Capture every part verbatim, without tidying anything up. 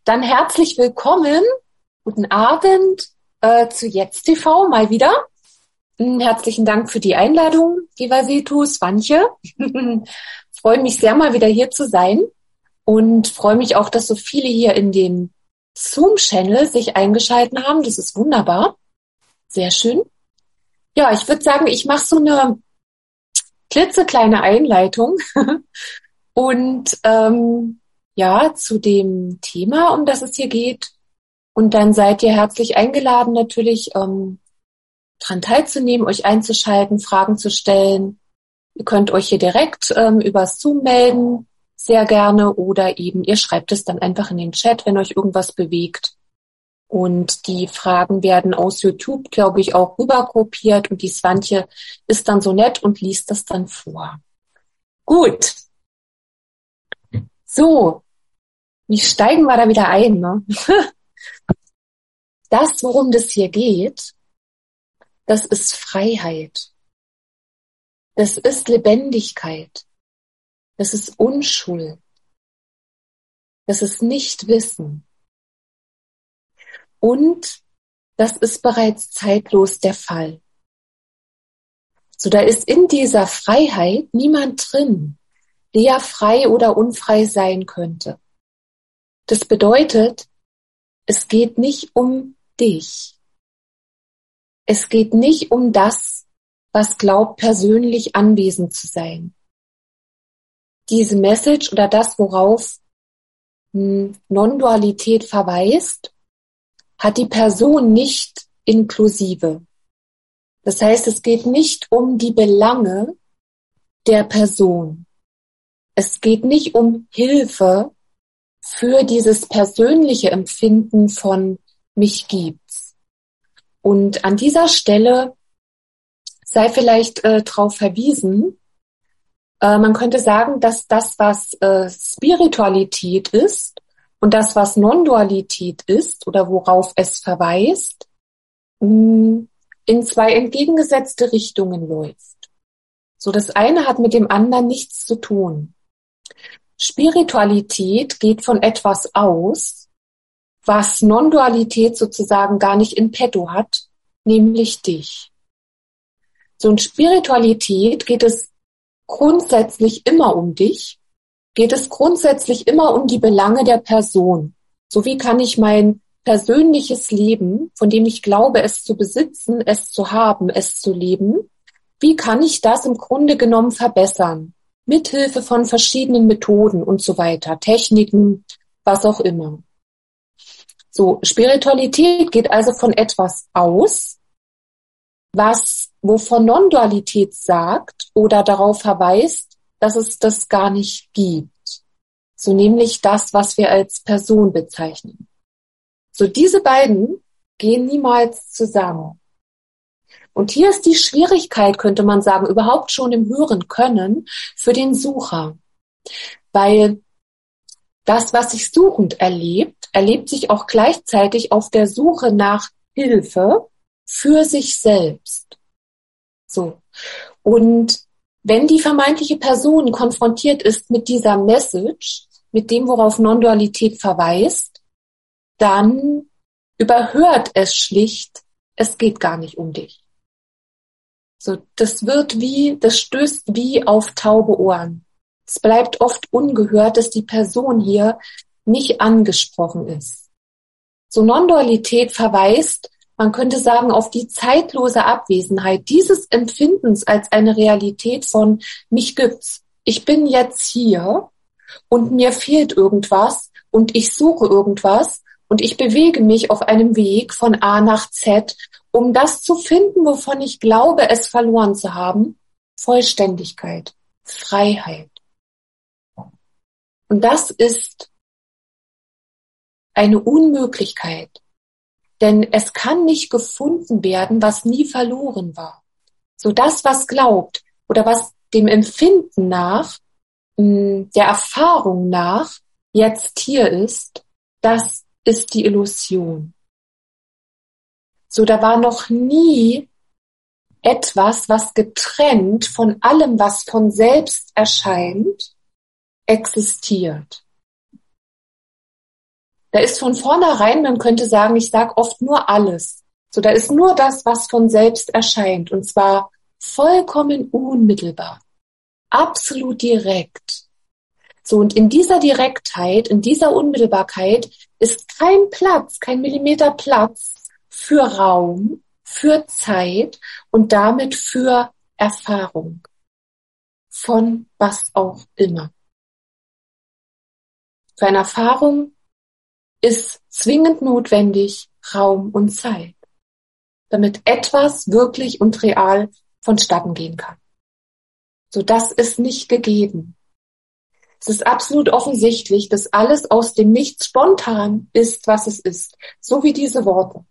Dann herzlich willkommen, guten Abend äh, zu Jetzt T V mal wieder. Herzlichen Dank für die Einladung, lieber Setu, Swantje. Freue mich sehr, mal wieder hier zu sein und freue mich auch, dass so viele hier in den Zoom-Channel sich eingeschalten haben. Das ist wunderbar. Sehr schön. Ja, ich würde sagen, ich mache so eine klitzekleine Einleitung und ähm, ja, zu dem Thema, um das es hier geht. Und dann seid ihr herzlich eingeladen, natürlich ähm, daran teilzunehmen, euch einzuschalten, Fragen zu stellen. Ihr könnt euch hier direkt ähm, über Zoom melden, sehr gerne, oder eben ihr schreibt es dann einfach in den Chat, wenn euch irgendwas bewegt. Und die Fragen werden aus YouTube, glaube ich, auch rüberkopiert und die Swantje ist dann so nett und liest das dann vor. Gut. So, wie steigen wir da wieder ein, ne? Das, worum das hier geht, das ist Freiheit. Das ist Lebendigkeit. Das ist Unschuld. Das ist Nichtwissen. Und das ist bereits zeitlos der Fall. So, da ist in dieser Freiheit niemand drin, der frei oder unfrei sein könnte. Das bedeutet, es geht nicht um dich. Es geht nicht um das, was glaubt, persönlich anwesend zu sein. Diese Message oder das, worauf Non-Dualität verweist, hat die Person nicht inklusive. Das heißt, es geht nicht um die Belange der Person. Es geht nicht um Hilfe für dieses persönliche Empfinden von mich gibt's. Und an dieser Stelle sei vielleicht äh, darauf verwiesen, äh, man könnte sagen, dass das, was äh, Spiritualität ist und das, was Non-Dualität ist oder worauf es verweist, mh, in zwei entgegengesetzte Richtungen läuft. So, das eine hat mit dem anderen nichts zu tun. Spiritualität geht von etwas aus, was Non-Dualität sozusagen gar nicht in petto hat, nämlich dich. So, in Spiritualität geht es grundsätzlich immer um dich, geht es grundsätzlich immer um die Belange der Person. So, wie kann ich mein persönliches Leben, von dem ich glaube, es zu besitzen, es zu haben, es zu leben, wie kann ich das im Grunde genommen verbessern? Mithilfe von verschiedenen Methoden und so weiter, Techniken, was auch immer. So, Spiritualität geht also von etwas aus, was, wovon Non-Dualität sagt oder darauf verweist, dass es das gar nicht gibt. So, nämlich das, was wir als Person bezeichnen. So, diese beiden gehen niemals zusammen. Und hier ist die Schwierigkeit, könnte man sagen, überhaupt schon im Hören können für den Sucher. Weil das, was sich suchend erlebt, erlebt sich auch gleichzeitig auf der Suche nach Hilfe für sich selbst. So. Und wenn die vermeintliche Person konfrontiert ist mit dieser Message, mit dem, worauf Non-Dualität verweist, dann überhört es schlicht, es geht gar nicht um dich. So, das wird wie, das stößt wie auf taube Ohren. Es bleibt oft ungehört, dass die Person hier nicht angesprochen ist. So, Non-Dualität verweist, man könnte sagen, auf die zeitlose Abwesenheit dieses Empfindens als eine Realität von mich gibt's. Ich bin jetzt hier und mir fehlt irgendwas und ich suche irgendwas und ich bewege mich auf einem Weg von A nach Z, um das zu finden, wovon ich glaube, es verloren zu haben. Vollständigkeit, Freiheit. Und das ist eine Unmöglichkeit. Denn es kann nicht gefunden werden, was nie verloren war. So, das, was glaubt oder was dem Empfinden nach, der Erfahrung nach jetzt hier ist, das ist die Illusion. So, da war noch nie etwas, was getrennt von allem, was von selbst erscheint, existiert. Da ist von vornherein, man könnte sagen, ich sage oft nur alles. So, da ist nur das, was von selbst erscheint. Und zwar vollkommen unmittelbar. Absolut direkt. So, und in dieser Direktheit, in dieser Unmittelbarkeit ist kein Platz, kein Millimeter Platz für Raum, für Zeit und damit für Erfahrung. Von was auch immer. Für eine Erfahrung ist zwingend notwendig Raum und Zeit, damit etwas wirklich und real vonstatten gehen kann. So, das ist nicht gegeben. Es ist absolut offensichtlich, dass alles aus dem Nichts spontan ist, was es ist. So wie diese Worte,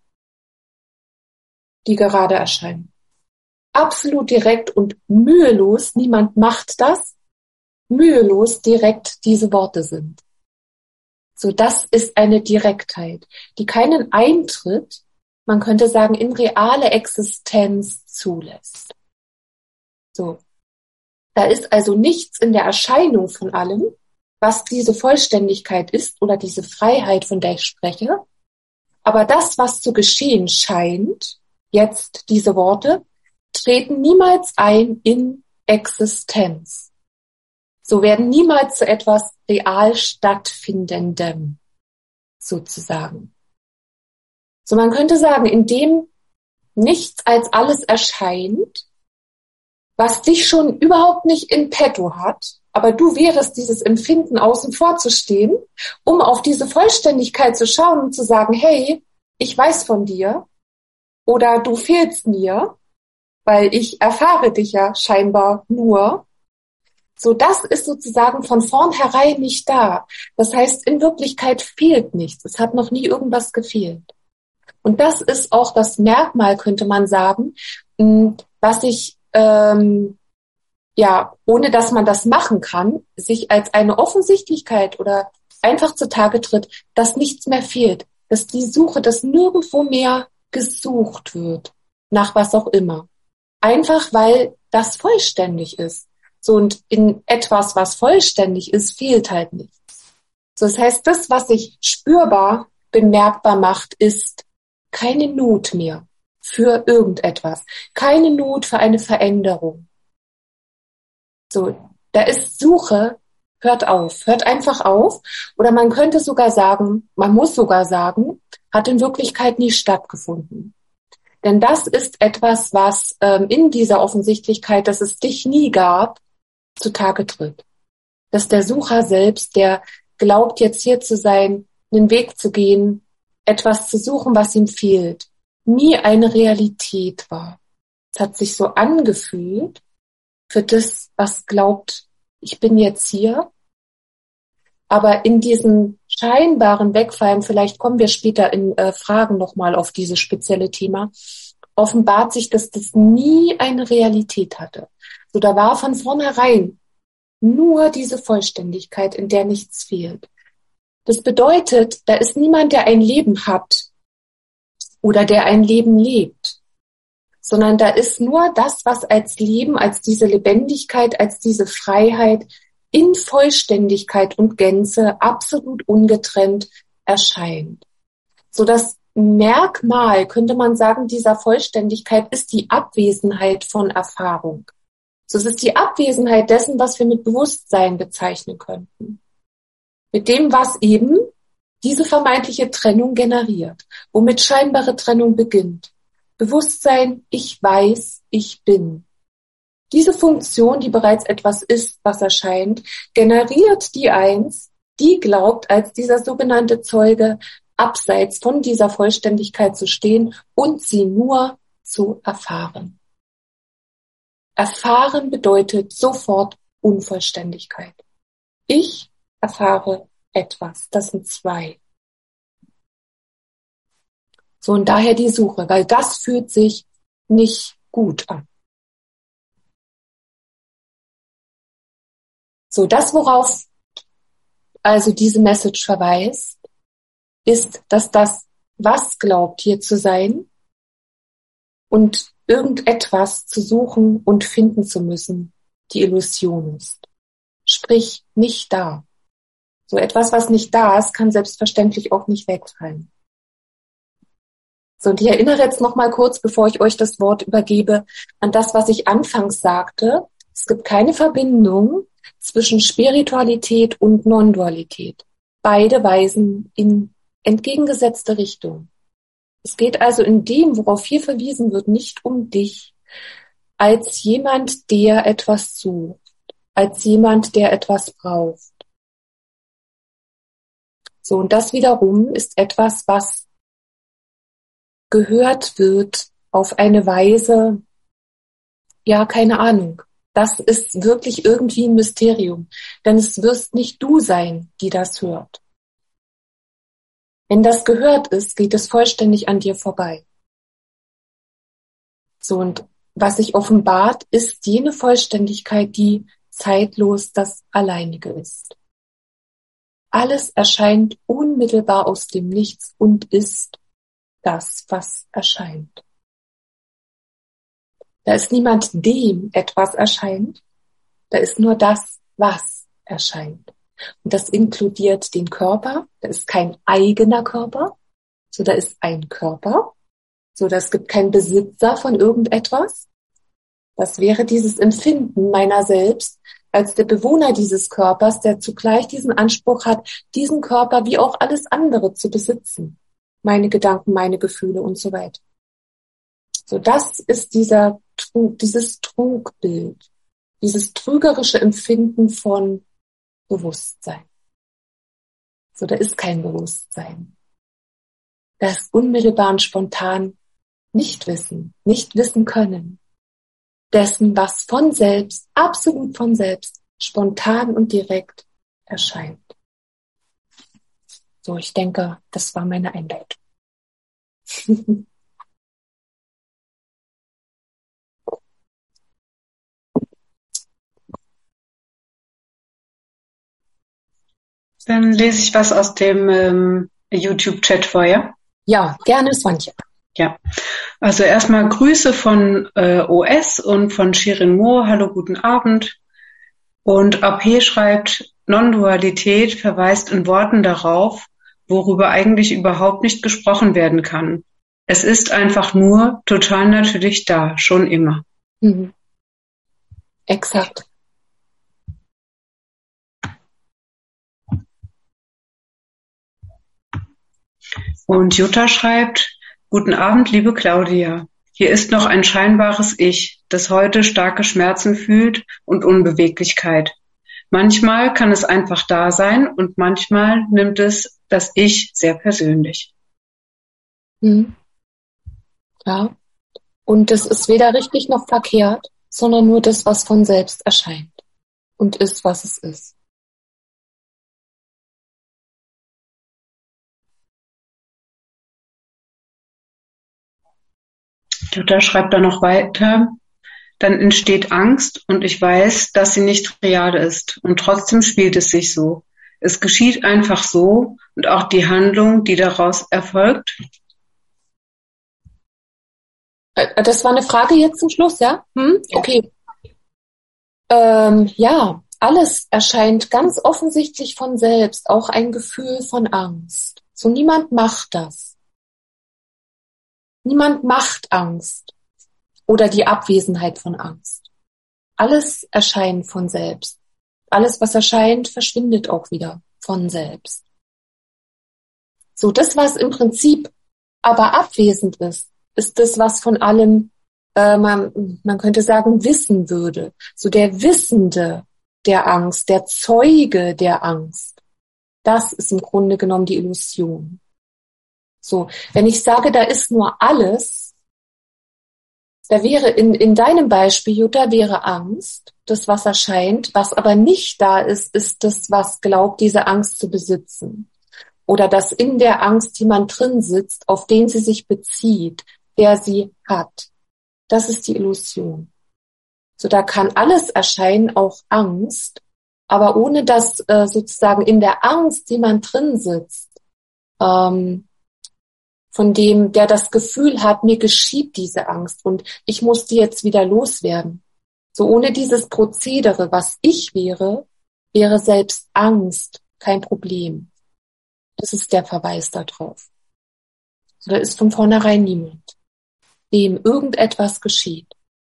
die gerade erscheinen. Absolut direkt und mühelos, niemand macht das, mühelos direkt diese Worte sind. So, das ist eine Direktheit, die keinen Eintritt, man könnte sagen, in reale Existenz zulässt. So. Da ist also nichts in der Erscheinung von allem, was diese Vollständigkeit ist oder diese Freiheit, von der ich spreche. Aber das, was zu geschehen scheint, jetzt diese Worte, treten niemals ein in Existenz. So werden niemals zu etwas real Stattfindendem, sozusagen. So, man könnte sagen, indem nichts als alles erscheint, was dich schon überhaupt nicht in petto hat, aber du wärest dieses Empfinden außen vor zu stehen, um auf diese Vollständigkeit zu schauen und zu sagen, hey, ich weiß von dir oder du fehlst mir, weil ich erfahre dich ja scheinbar nur. So, das ist sozusagen von vornherein nicht da. Das heißt, in Wirklichkeit fehlt nichts. Es hat noch nie irgendwas gefehlt. Und das ist auch das Merkmal, könnte man sagen, was ich Ähm, ja, ohne dass man das machen kann, sich als eine Offensichtlichkeit oder einfach zutage tritt, dass nichts mehr fehlt, dass die Suche, dass nirgendwo mehr gesucht wird, nach was auch immer. Einfach weil das vollständig ist. So, und in etwas, was vollständig ist, fehlt halt nichts. So, das heißt, das, was sich spürbar, bemerkbar macht, ist keine Not mehr für irgendetwas. Keine Not für eine Veränderung. So, da ist Suche, hört auf, hört einfach auf. Oder man könnte sogar sagen, man muss sogar sagen, hat in Wirklichkeit nie stattgefunden. Denn das ist etwas, was ähm, in dieser Offensichtlichkeit, dass es dich nie gab, zutage tritt. Dass der Sucher selbst, der glaubt, jetzt hier zu sein, einen Weg zu gehen, etwas zu suchen, was ihm fehlt, nie eine Realität war. Es hat sich so angefühlt für das, was glaubt, ich bin jetzt hier. Aber in diesem scheinbaren Wegfallen, vielleicht kommen wir später in äh, Fragen nochmal auf dieses spezielle Thema, offenbart sich, dass das nie eine Realität hatte. So, da war von vornherein nur diese Vollständigkeit, in der nichts fehlt. Das bedeutet, da ist niemand, der ein Leben hat, oder der ein Leben lebt, sondern da ist nur das, was als Leben, als diese Lebendigkeit, als diese Freiheit in Vollständigkeit und Gänze absolut ungetrennt erscheint. So, das Merkmal, könnte man sagen, dieser Vollständigkeit ist die Abwesenheit von Erfahrung. So, es ist die Abwesenheit dessen, was wir mit Bewusstsein bezeichnen könnten. Mit dem, was eben diese vermeintliche Trennung generiert, womit scheinbare Trennung beginnt. Bewusstsein, ich weiß, ich bin. Diese Funktion, die bereits etwas ist, was erscheint, generiert die Eins, die glaubt, als dieser sogenannte Zeuge abseits von dieser Vollständigkeit zu stehen und sie nur zu erfahren. Erfahren bedeutet sofort Unvollständigkeit. Ich erfahre etwas. Das sind zwei. So, und daher die Suche, weil das fühlt sich nicht gut an. So, das, worauf also diese Message verweist, ist, dass das, was glaubt, hier zu sein und irgendetwas zu suchen und finden zu müssen, die Illusion ist. Sprich, nicht da. So etwas, was nicht da ist, kann selbstverständlich auch nicht wegfallen. So, und ich erinnere jetzt noch mal kurz, bevor ich euch das Wort übergebe, an das, was ich anfangs sagte. Es gibt keine Verbindung zwischen Spiritualität und Non-Dualität. Beide weisen in entgegengesetzte Richtung. Es geht also in dem, worauf hier verwiesen wird, nicht um dich als jemand, der etwas sucht, als jemand, der etwas braucht. So, und das wiederum ist etwas, was gehört wird auf eine Weise, ja, keine Ahnung. Das ist wirklich irgendwie ein Mysterium, denn es wirst nicht du sein, die das hört. Wenn das gehört ist, geht es vollständig an dir vorbei. So, und was sich offenbart, ist jene Vollständigkeit, die zeitlos das Alleinige ist. Alles erscheint unmittelbar aus dem Nichts und ist das, was erscheint. Da ist niemand, dem etwas erscheint, da ist nur das, was erscheint. Und das inkludiert den Körper, da ist kein eigener Körper, so da ist ein Körper, so das gibt keinen Besitzer von irgendetwas. Das wäre dieses Empfinden meiner selbst als der Bewohner dieses Körpers, der zugleich diesen Anspruch hat, diesen Körper wie auch alles andere zu besitzen. Meine Gedanken, meine Gefühle und so weiter. So, das ist dieser, dieses Trugbild, dieses trügerische Empfinden von Bewusstsein. So, da ist kein Bewusstsein. Da ist unmittelbar und spontan nicht wissen, nicht wissen können. Dessen, was von selbst, absolut von selbst, spontan und direkt erscheint. So, ich denke, das war meine Einleitung. Dann lese ich was aus dem ähm, YouTube-Chat vor, ja? Ja, gerne, Swantje. Ja, also erstmal Grüße von äh, O S und von Shirin Moore. Hallo, guten Abend. Und A P schreibt, Non-Dualität verweist in Worten darauf, worüber eigentlich überhaupt nicht gesprochen werden kann. Es ist einfach nur total natürlich da, schon immer. Mhm. Exakt. Und Jutta schreibt, guten Abend, liebe Claudia. Hier ist noch ein scheinbares Ich, das heute starke Schmerzen fühlt und Unbeweglichkeit. Manchmal kann es einfach da sein und manchmal nimmt es das Ich sehr persönlich. Mhm. Ja. Und das ist weder richtig noch verkehrt, sondern nur das, was von selbst erscheint und ist, was es ist. Jutta schreibt dann noch weiter, dann entsteht Angst und ich weiß, dass sie nicht real ist und trotzdem spielt es sich so. Es geschieht einfach so und auch die Handlung, die daraus erfolgt. Das war eine Frage jetzt zum Schluss, ja? Hm? Okay. Ähm, ja, alles erscheint ganz offensichtlich von selbst, auch ein Gefühl von Angst. So, niemand macht das. Niemand macht Angst oder die Abwesenheit von Angst. Alles erscheint von selbst. Alles, was erscheint, verschwindet auch wieder von selbst. So, das, was im Prinzip aber abwesend ist, ist das, was von allem, äh, man, man könnte sagen, wissen würde. So der Wissende der Angst, der Zeuge der Angst, das ist im Grunde genommen die Illusion. So, wenn ich sage, da ist nur alles, da wäre in, in deinem Beispiel, Jutta, wäre Angst, das, was erscheint, was aber nicht da ist, ist das, was glaubt, diese Angst zu besitzen. Oder dass in der Angst jemand drin sitzt, auf den sie sich bezieht, der sie hat. Das ist die Illusion. So, da kann alles erscheinen, auch Angst, aber ohne dass äh, sozusagen in der Angst jemand drin sitzt, ähm, von dem, der das Gefühl hat, mir geschieht diese Angst und ich muss die jetzt wieder loswerden. So ohne dieses Prozedere, was ich wäre, wäre selbst Angst kein Problem. Das ist der Verweis darauf. So, da ist von vornherein niemand, dem irgendetwas geschieht.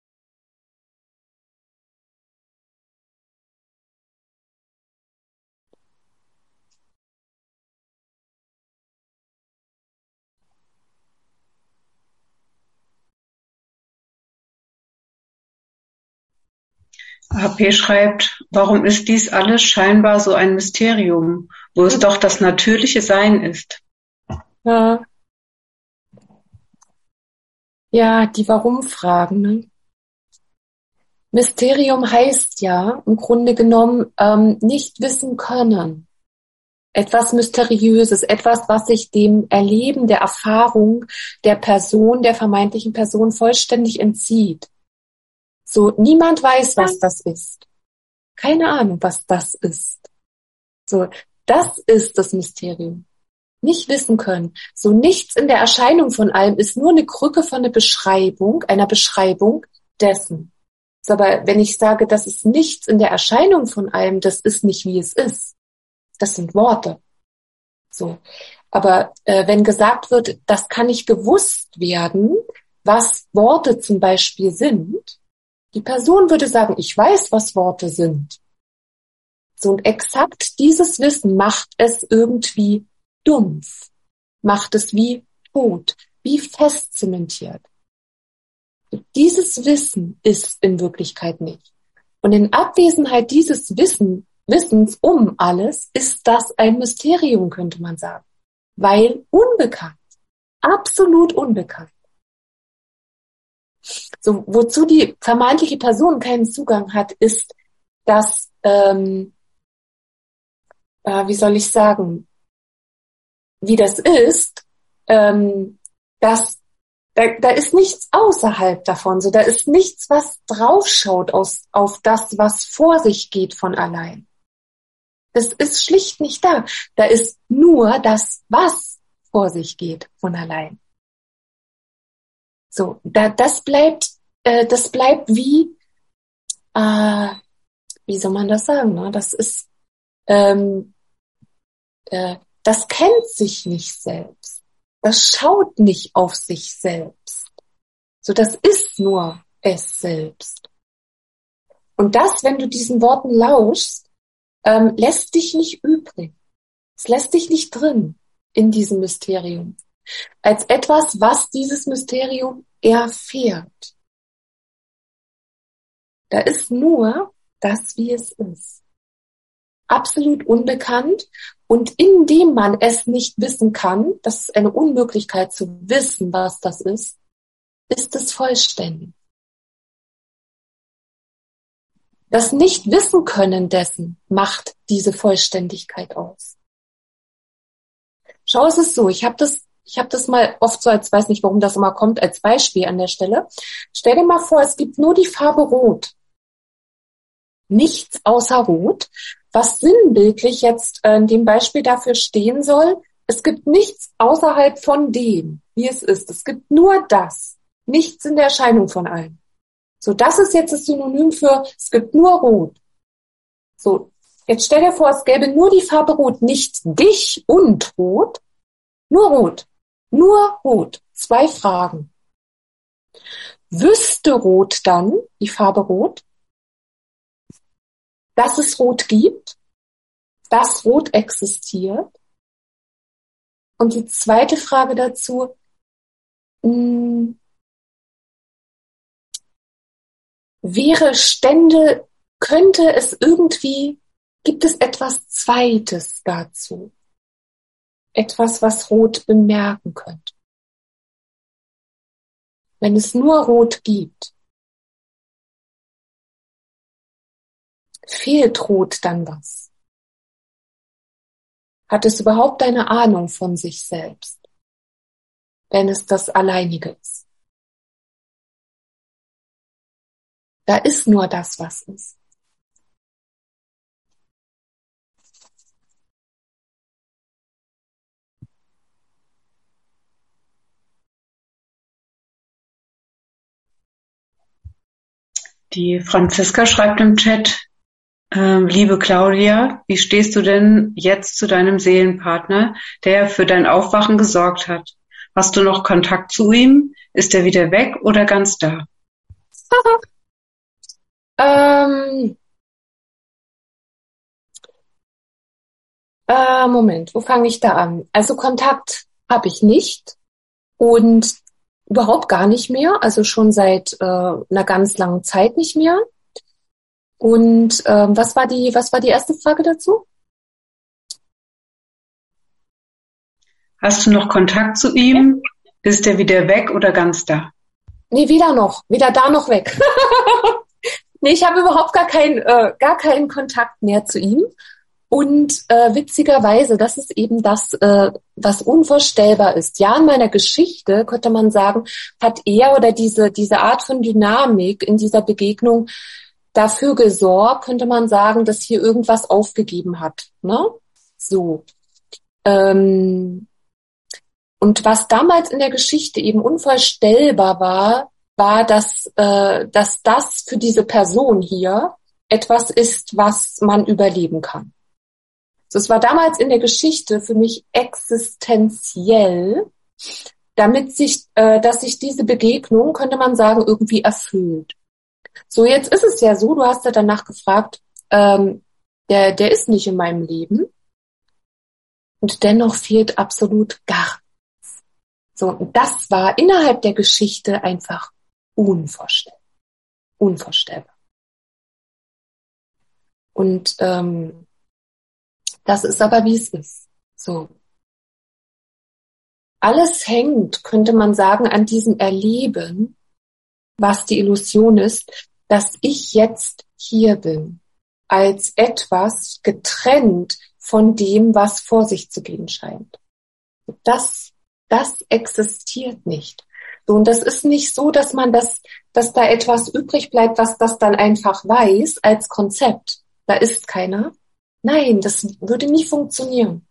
H P schreibt, warum ist dies alles scheinbar so ein Mysterium, wo es doch das natürliche Sein ist? Ja, ja, die Warum-Fragen. Ne? Mysterium heißt ja im Grunde genommen ähm, nicht wissen können. Etwas Mysteriöses, etwas, was sich dem Erleben, der Erfahrung der Person, der vermeintlichen Person vollständig entzieht. So, niemand weiß, was das ist. Keine Ahnung, was das ist. So, das ist das Mysterium. Nicht wissen können. So, nichts in der Erscheinung von allem ist nur eine Krücke von einer Beschreibung, einer Beschreibung dessen. So, aber wenn ich sage, das ist nichts in der Erscheinung von allem, das ist nicht, wie es ist. Das sind Worte. So, aber äh, wenn gesagt wird, das kann nicht gewusst werden, was Worte zum Beispiel sind, die Person würde sagen, ich weiß, was Worte sind. So, und exakt dieses Wissen macht es irgendwie dumpf, macht es wie tot, wie fest zementiert. Dieses Wissen ist in Wirklichkeit nicht. Und in Abwesenheit dieses Wissen, Wissens um alles ist das ein Mysterium, könnte man sagen. Weil unbekannt, absolut unbekannt. So, wozu die vermeintliche Person keinen Zugang hat, ist, dass, ähm, äh, wie soll ich sagen, wie das ist, ähm, dass da, da ist nichts außerhalb davon, so da ist nichts, was draufschaut aus, auf das, was vor sich geht von allein. Das ist schlicht nicht da. Da ist nur das, was vor sich geht von allein. So, da, das bleibt, äh, das bleibt wie, äh, wie soll man das sagen? Ne? Das ist, ähm, äh, das kennt sich nicht selbst. Das schaut nicht auf sich selbst. So, das ist nur es selbst. Und das, wenn du diesen Worten lauschst, ähm, lässt dich nicht übrig. Es lässt dich nicht drin in diesem Mysterium. Als etwas, was dieses Mysterium erfährt. Da ist nur das, wie es ist. Absolut unbekannt. Und indem man es nicht wissen kann, das ist eine Unmöglichkeit zu wissen, was das ist, ist es vollständig. Das Nicht-Wissen-Können dessen macht diese Vollständigkeit aus. Schau, es ist so, ich habe das, ich habe das mal oft so, als weiß nicht, warum das immer kommt, als Beispiel an der Stelle. Stell dir mal vor, es gibt nur die Farbe Rot. Nichts außer Rot, was sinnbildlich jetzt äh, in dem Beispiel dafür stehen soll. Es gibt nichts außerhalb von dem, wie es ist. Es gibt nur das, nichts in der Erscheinung von allem. So, das ist jetzt das Synonym für, es gibt nur Rot. So, jetzt stell dir vor, es gäbe nur die Farbe Rot, nicht dich und Rot, nur Rot, nur Rot. Zwei Fragen. Wüsste Rot dann, die Farbe Rot, dass es Rot gibt, dass Rot existiert? Und die zweite Frage dazu, mh, wäre Stände, könnte es irgendwie, gibt es etwas Zweites dazu? Etwas, was Rot bemerken könnte? Wenn es nur Rot gibt, fehlt Rot dann was? Hat es überhaupt eine Ahnung von sich selbst, wenn es das Alleinige ist? Da ist nur das, was ist. Die Franziska schreibt im Chat, Ähm, liebe Claudia, wie stehst du denn jetzt zu deinem Seelenpartner, der für dein Aufwachen gesorgt hat? Hast du noch Kontakt zu ihm? Ist er wieder weg oder ganz da? ähm, äh, Moment, wo fange ich da an? Also Kontakt habe ich nicht und überhaupt gar nicht mehr, also schon seit äh, einer ganz langen Zeit nicht mehr. Und ähm, was war die, was war die erste Frage dazu? Hast du noch Kontakt zu ihm? Ist er wieder weg oder ganz da? Nee, weder noch, weder da noch weg. Nee, ich habe überhaupt gar keinen, äh, gar keinen Kontakt mehr zu ihm. Und äh, witzigerweise, das ist eben das, äh, was unvorstellbar ist. Ja, in meiner Geschichte, könnte man sagen, hat er oder diese, diese Art von Dynamik in dieser Begegnung dafür gesorgt, könnte man sagen, dass hier irgendwas aufgegeben hat. Ne? So. Ähm, und was damals in der Geschichte eben unvorstellbar war, war, dass, äh, dass das für diese Person hier etwas ist, was man überleben kann. Das war damals in der Geschichte für mich existenziell, damit sich, äh, dass sich diese Begegnung, könnte man sagen, irgendwie erfüllt. So, jetzt ist es ja so, du hast ja danach gefragt, ähm, der, der ist nicht in meinem Leben und dennoch fehlt absolut gar nichts. So, und das war innerhalb der Geschichte einfach unvorstellbar. Unvorstellbar. Und ähm, das ist aber, wie es ist. So. Alles hängt, könnte man sagen, an diesem Erleben, was die Illusion ist, dass ich jetzt hier bin, als etwas getrennt von dem, was vor sich zu gehen scheint. Das, das existiert nicht. So, und das ist nicht so, dass man das, dass da etwas übrig bleibt, was das dann einfach weiß als Konzept. Da ist keiner. Nein, das würde nie funktionieren.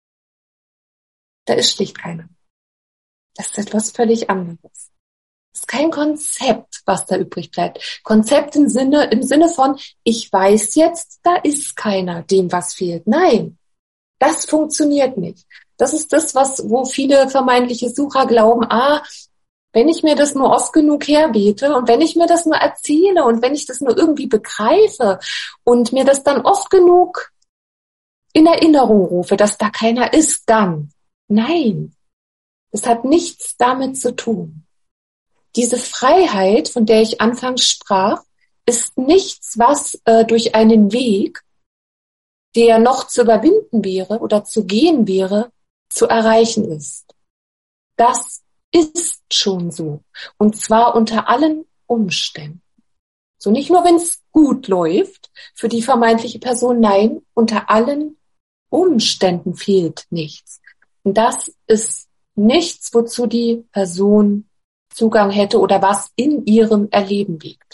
Da ist schlicht keiner. Das ist etwas völlig anderes. Das ist kein Konzept, was da übrig bleibt. Konzept im Sinne, im Sinne von, ich weiß jetzt, da ist keiner, dem was fehlt. Nein, das funktioniert nicht. Das ist das, was, wo viele vermeintliche Sucher glauben, ah, wenn ich mir das nur oft genug herbete und wenn ich mir das nur erzähle und wenn ich das nur irgendwie begreife und mir das dann oft genug in Erinnerung rufe, dass da keiner ist, dann. Nein, das hat nichts damit zu tun. Diese Freiheit, von der ich anfangs sprach, ist nichts, was äh, durch einen Weg, der noch zu überwinden wäre oder zu gehen wäre, zu erreichen ist. Das ist schon so. Und zwar unter allen Umständen. So nicht nur, wenn es gut läuft für die vermeintliche Person, nein, unter allen Umständen fehlt nichts. Und das ist nichts, wozu die Person Zugang hätte oder was in ihrem Erleben liegt.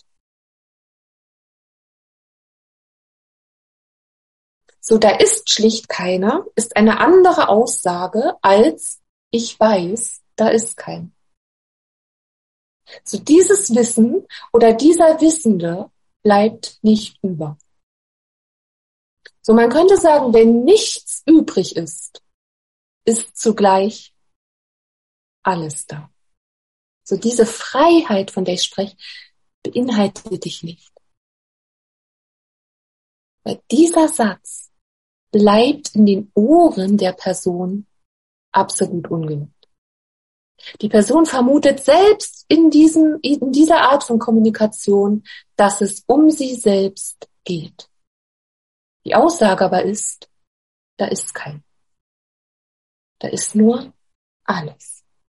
So, da ist schlicht keiner, ist eine andere Aussage als ich weiß, da ist keiner. So, dieses Wissen oder dieser Wissende bleibt nicht über. So, man könnte sagen, wenn nichts übrig ist, ist zugleich alles da. So, diese Freiheit, von der ich spreche, beinhaltet dich nicht. Weil dieser Satz bleibt in den Ohren der Person absolut ungehört. Die Person vermutet selbst in diesem, in dieser Art von Kommunikation, dass es um sie selbst geht. Die Aussage aber ist, da ist kein. Da ist nur alles.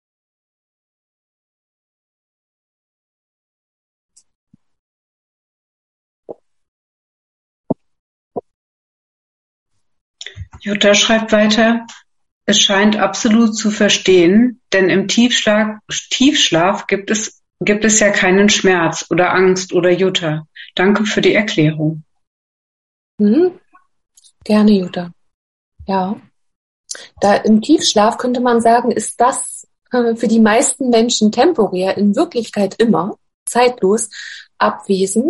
Jutta schreibt weiter, es scheint absolut zu verstehen, denn im Tiefschlaf, Tiefschlaf gibt es, gibt es ja keinen Schmerz oder Angst oder Jutta. Danke für die Erklärung. Mhm. Gerne, Jutta. Ja. Da im Tiefschlaf könnte man sagen, ist das äh, für die meisten Menschen temporär, in Wirklichkeit immer, zeitlos, abwesend.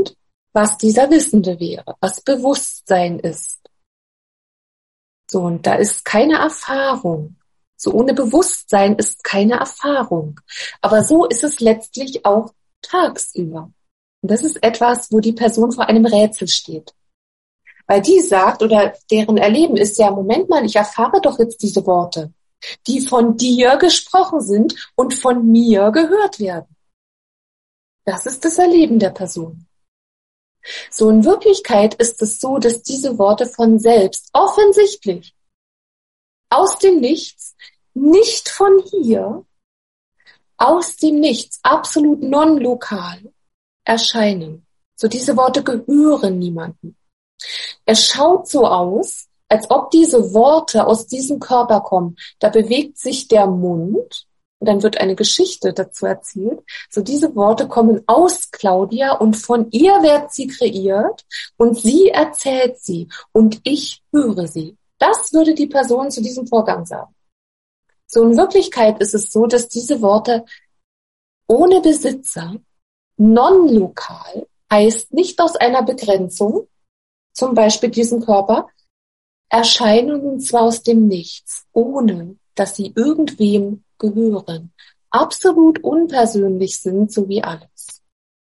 was dieser Wissende wäre, was Bewusstsein ist. So, und da ist keine Erfahrung. So ohne Bewusstsein ist keine Erfahrung. Aber so ist es letztlich auch tagsüber. Und das ist etwas, wo die Person vor einem Rätsel steht. Weil die sagt, oder deren Erleben ist ja, Moment mal, ich erfahre doch jetzt diese Worte, die von dir gesprochen sind und von mir gehört werden. Das ist das Erleben der Person. So in Wirklichkeit ist es so, dass diese Worte von selbst offensichtlich aus dem Nichts, nicht von hier, aus dem Nichts, absolut non-lokal erscheinen. So diese Worte gehören niemandem. Es schaut so aus, als ob diese Worte aus diesem Körper kommen. Da bewegt sich der Mund und dann wird eine Geschichte dazu erzählt. So diese Worte kommen aus Claudia und von ihr wird sie kreiert und sie erzählt sie und ich höre sie. Das würde die Person zu diesem Vorgang sagen. So in Wirklichkeit ist es so, dass diese Worte ohne Besitzer, non-lokal, heißt nicht aus einer Begrenzung, zum Beispiel diesen Körper, erscheinen und zwar aus dem Nichts, ohne dass sie irgendwem gehören, absolut unpersönlich sind, so wie alles.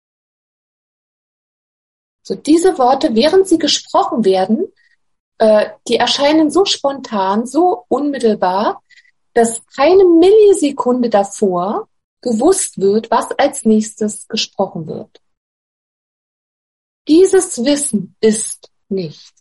So diese Worte, während sie gesprochen werden, äh, die erscheinen so spontan, so unmittelbar, dass keine Millisekunde davor gewusst wird, was als nächstes gesprochen wird. Dieses Wissen ist nicht.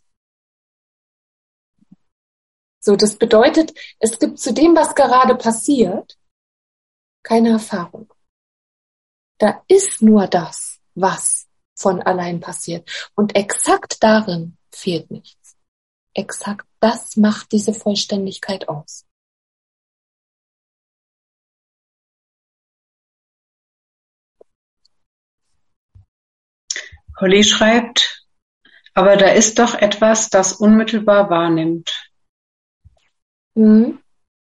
So, das bedeutet, es gibt zu dem, was gerade passiert, keine Erfahrung. Da ist nur das, was von allein passiert. Und exakt darin fehlt nichts. Exakt das macht diese Vollständigkeit aus. Holly schreibt, aber da ist doch etwas, das unmittelbar wahrnimmt. Mhm.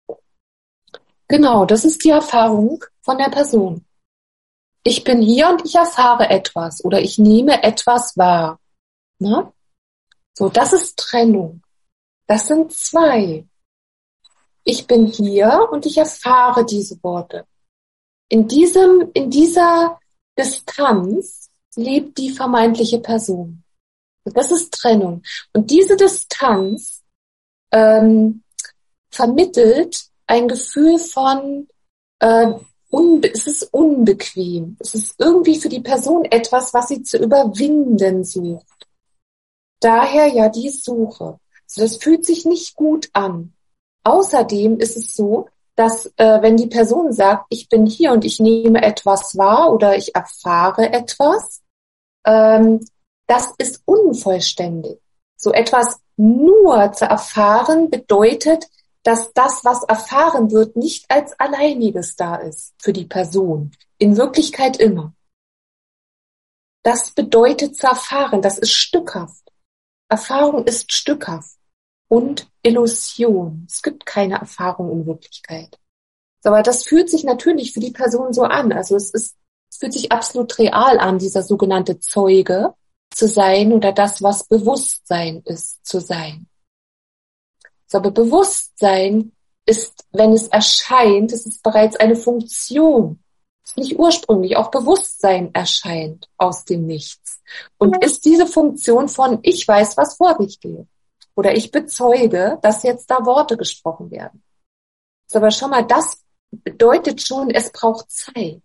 Genau, das ist die Erfahrung von der Person. Ich bin hier und ich erfahre etwas oder ich nehme etwas wahr. Ne? So, das ist Trennung. Das sind zwei. Ich bin hier und ich erfahre diese Worte. In diesem, in dieser Distanz lebt die vermeintliche Person. Das ist Trennung. Und diese Distanz ähm, vermittelt ein Gefühl von, äh, unbe- es ist unbequem. Es ist irgendwie für die Person etwas, was sie zu überwinden sucht. Daher ja die Suche. Also das fühlt sich nicht gut an. Außerdem ist es so, dass äh, wenn die Person sagt, ich bin hier und ich nehme etwas wahr oder ich erfahre etwas, ähm, das ist unvollständig. So etwas nur zu erfahren bedeutet, dass das, was erfahren wird, nicht als Alleiniges da ist für die Person. In Wirklichkeit immer. Das bedeutet zu erfahren, das ist stückhaft. Erfahrung ist stückhaft und Illusion. Es gibt keine Erfahrung in Wirklichkeit. Aber das fühlt sich natürlich für die Person so an. Also es ist, es fühlt sich absolut real an, dieser sogenannte Zeuge zu sein oder das, was Bewusstsein ist, zu sein. Aber Bewusstsein ist, wenn es erscheint, es ist bereits eine Funktion. Es ist nicht ursprünglich, auch Bewusstsein erscheint aus dem Nichts. Und ist diese Funktion von, ich weiß, was vor sich geht. Oder ich bezeuge, dass jetzt da Worte gesprochen werden. Aber schau mal, das bedeutet schon, es braucht Zeit.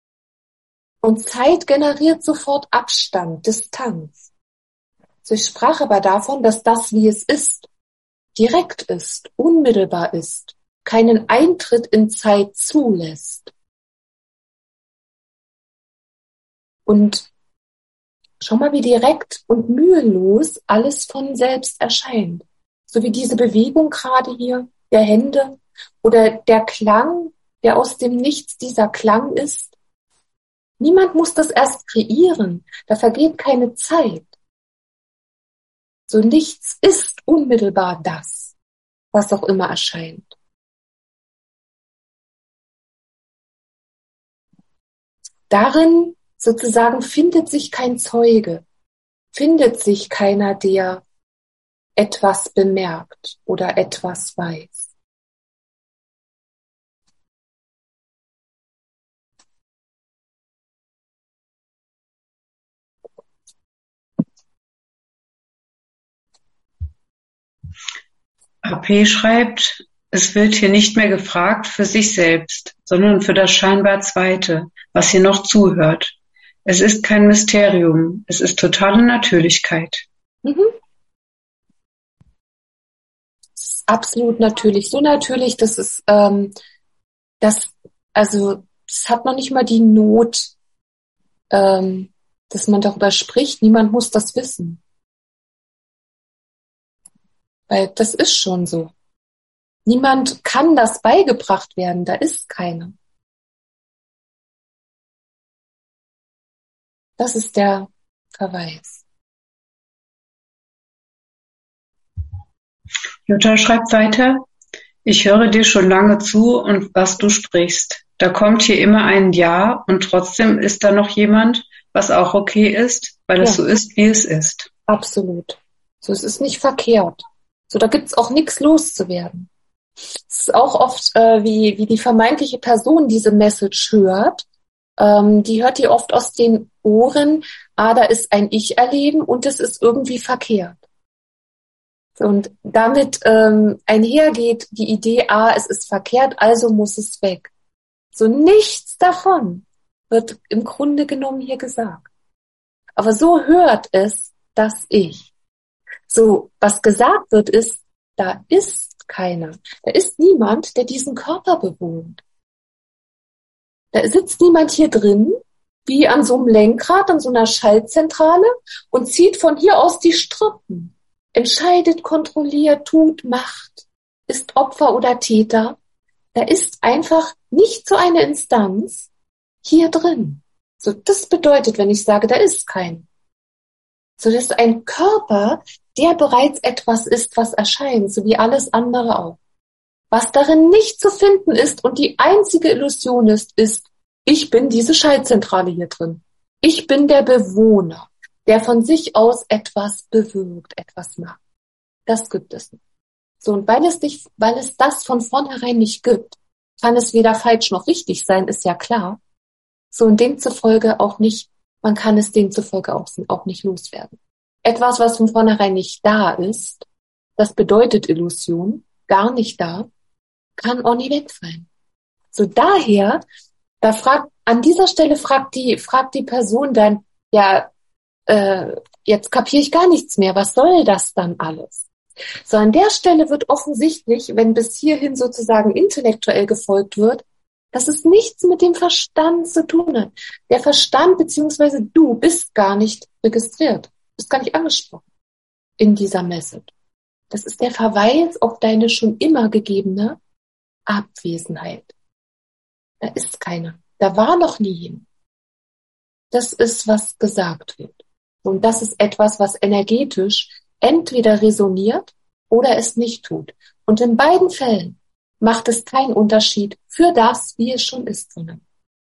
Und Zeit generiert sofort Abstand, Distanz. So, ich sprach aber davon, dass das, wie es ist, direkt ist, unmittelbar ist, keinen Eintritt in Zeit zulässt. Und schau mal, wie direkt und mühelos alles von selbst erscheint. So wie diese Bewegung gerade hier der Hände oder der Klang, der aus dem Nichts dieser Klang ist. Niemand muss das erst kreieren. Da vergeht keine Zeit. So nichts ist unmittelbar das, was auch immer erscheint. Darin sozusagen findet sich kein Zeuge. findet sich keiner, der etwas bemerkt oder etwas weiß. A P schreibt, es wird hier nicht mehr gefragt für sich selbst, sondern für das scheinbar Zweite, was hier noch zuhört. Es ist kein Mysterium, es ist totale Natürlichkeit. Mhm. Es ist absolut natürlich, so natürlich, dass es, ähm, das, also es hat noch nicht mal die Not, ähm, dass man darüber spricht. Niemand muss das wissen. Weil das ist schon so. Niemand kann das beigebracht werden, da ist keiner. Das ist der Verweis. Jutta schreibt weiter, ich höre dir schon lange zu und was du sprichst. Da kommt hier immer ein Ja und trotzdem ist da noch jemand, was auch okay ist, weil es Ja. so ist, wie es ist. Absolut. So, es ist nicht verkehrt. So, da gibt's auch nichts loszuwerden. Es ist auch oft, äh, wie, wie die vermeintliche Person diese Message hört. Ähm, die hört die oft aus den Ohren, ah, da ist ein Ich-Erleben und es ist irgendwie verkehrt. Und damit ähm, einhergeht die Idee, ah, es ist verkehrt, also muss es weg. So nichts davon wird im Grunde genommen hier gesagt. Aber so hört es das Ich. So, was gesagt wird, ist, da ist keiner. Da ist niemand, der diesen Körper bewohnt. Da sitzt niemand hier drin, wie an so einem Lenkrad, an so einer Schaltzentrale und zieht von hier aus die Strippen. Entscheidet, kontrolliert, tut, macht, ist Opfer oder Täter. Da ist einfach nicht so eine Instanz hier drin. So, das bedeutet, wenn ich sage, da ist kein. So, das ist ein Körper, der bereits etwas ist, was erscheint, so wie alles andere auch. Was darin nicht zu finden ist und die einzige Illusion ist, ist, ich bin diese Schaltzentrale hier drin. Ich bin der Bewohner, der von sich aus etwas bewirkt, etwas macht. Das gibt es nicht. So, und weil es nicht, weil es das von vornherein nicht gibt, kann es weder falsch noch richtig sein, ist ja klar. So, und demzufolge auch nicht, man kann es demzufolge auch, auch nicht loswerden. Etwas, was von vornherein nicht da ist, das bedeutet Illusion, gar nicht da, kann auch nie wegfallen. So, daher, da fragt, an dieser Stelle fragt die, fragt die Person dann, ja, äh, jetzt kapiere ich gar nichts mehr, was soll das dann alles? So, an der Stelle wird offensichtlich, wenn bis hierhin sozusagen intellektuell gefolgt wird, dass es nichts mit dem Verstand zu tun hat. Der Verstand beziehungsweise du bist gar nicht registriert, bist gar nicht angesprochen in dieser Message. Das ist der Verweis auf deine schon immer gegebene Abwesenheit. Da ist keine. Da war noch nie jemand. Das ist, was gesagt wird. Und das ist etwas, was energetisch entweder resoniert oder es nicht tut. Und in beiden Fällen macht es keinen Unterschied für das, wie es schon ist, sondern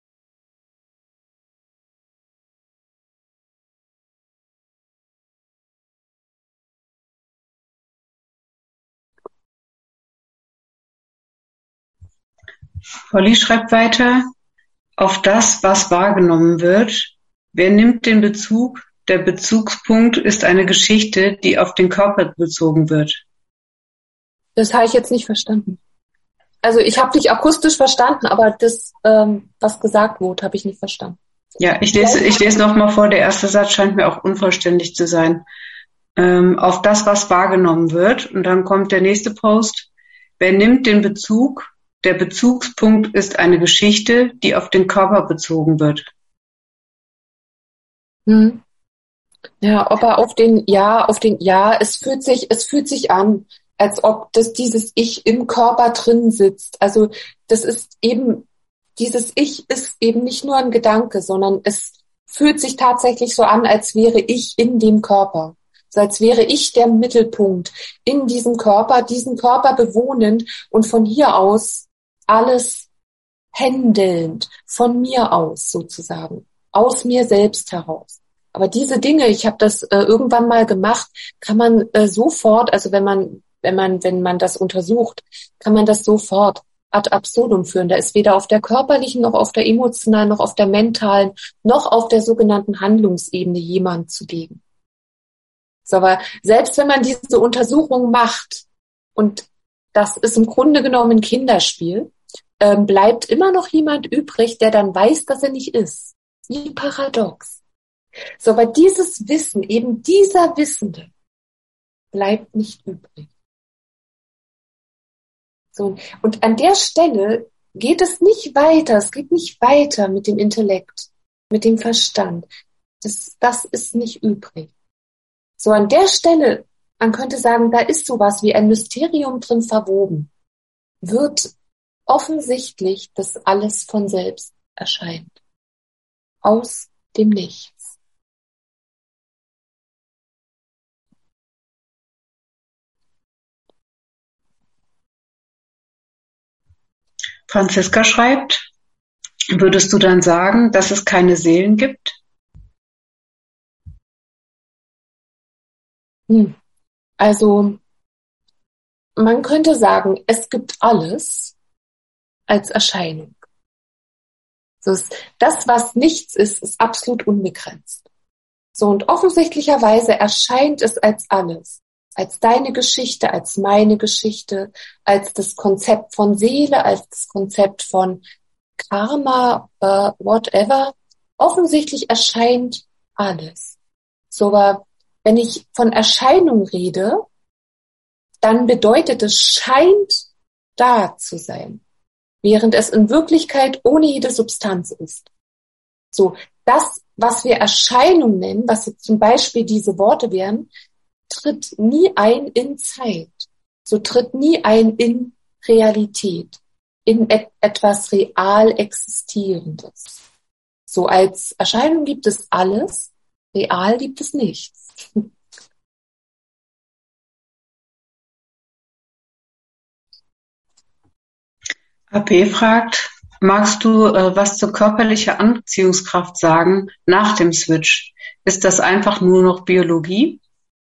Polly schreibt weiter, auf das, was wahrgenommen wird. Wer nimmt den Bezug? Der Bezugspunkt ist eine Geschichte, die auf den Körper bezogen wird. das habe ich jetzt nicht verstanden. Also ich habe dich akustisch verstanden, aber das, ähm, was gesagt wurde, habe ich nicht verstanden. Ja, ich lese, ich lese noch mal vor. Der erste Satz scheint mir auch unvollständig zu sein. Ähm, auf das, was wahrgenommen wird. Und dann kommt der nächste Post. Wer nimmt den Bezug? Der Bezugspunkt ist eine Geschichte, die auf den Körper bezogen wird. Hm. Ja, ob er auf den, ja, auf den, ja, es fühlt sich, es fühlt sich an, als ob das dieses Ich im Körper drin sitzt. Also das ist eben, dieses Ich ist eben nicht nur ein Gedanke, sondern es fühlt sich tatsächlich so an, als wäre ich in dem Körper. So als wäre ich der Mittelpunkt in diesem Körper, diesen Körper bewohnend und von hier aus alles händelnd, von mir aus sozusagen, aus mir selbst heraus. Aber diese Dinge, ich habe das äh, irgendwann mal gemacht, kann man äh, sofort, also wenn man, wenn man, wenn man das untersucht, kann man das sofort ad absurdum führen. Da ist weder auf der körperlichen, noch auf der emotionalen, noch auf der mentalen, noch auf der sogenannten Handlungsebene jemand zugegen. So, aber selbst wenn man diese Untersuchung macht, und das ist im Grunde genommen ein Kinderspiel, ähm, bleibt immer noch jemand übrig, der dann weiß, dass er nicht ist. Wie paradox. So, aber dieses Wissen, eben dieser Wissende, bleibt nicht übrig. So, und an der Stelle geht es nicht weiter, es geht nicht weiter mit dem Intellekt, mit dem Verstand. Das, das ist nicht übrig. So, an der Stelle, man könnte sagen, da ist sowas wie ein Mysterium drin verwoben, wird offensichtlich, dass alles von selbst erscheint. Aus dem Nichts. Franziska schreibt, würdest du dann sagen, dass es keine Seelen gibt? Hm. Also, man könnte sagen, es gibt alles als Erscheinung. Das, das, was nichts ist, ist absolut unbegrenzt. So, und offensichtlicherweise erscheint es als alles. Als deine Geschichte, als meine Geschichte, als das Konzept von Seele, als das Konzept von Karma, uh, whatever. Offensichtlich erscheint alles. So, aber wenn ich von Erscheinung rede, dann bedeutet es, scheint da zu sein, während es in Wirklichkeit ohne jede Substanz ist. So, das, was wir Erscheinung nennen, was jetzt zum Beispiel diese Worte wären, tritt nie ein in Zeit. So tritt nie ein in Realität, in et- etwas real Existierendes. So als Erscheinung gibt es alles, real gibt es nichts. A P fragt, magst du äh, was zur körperlicher Anziehungskraft sagen nach dem Switch? Ist das einfach nur noch Biologie?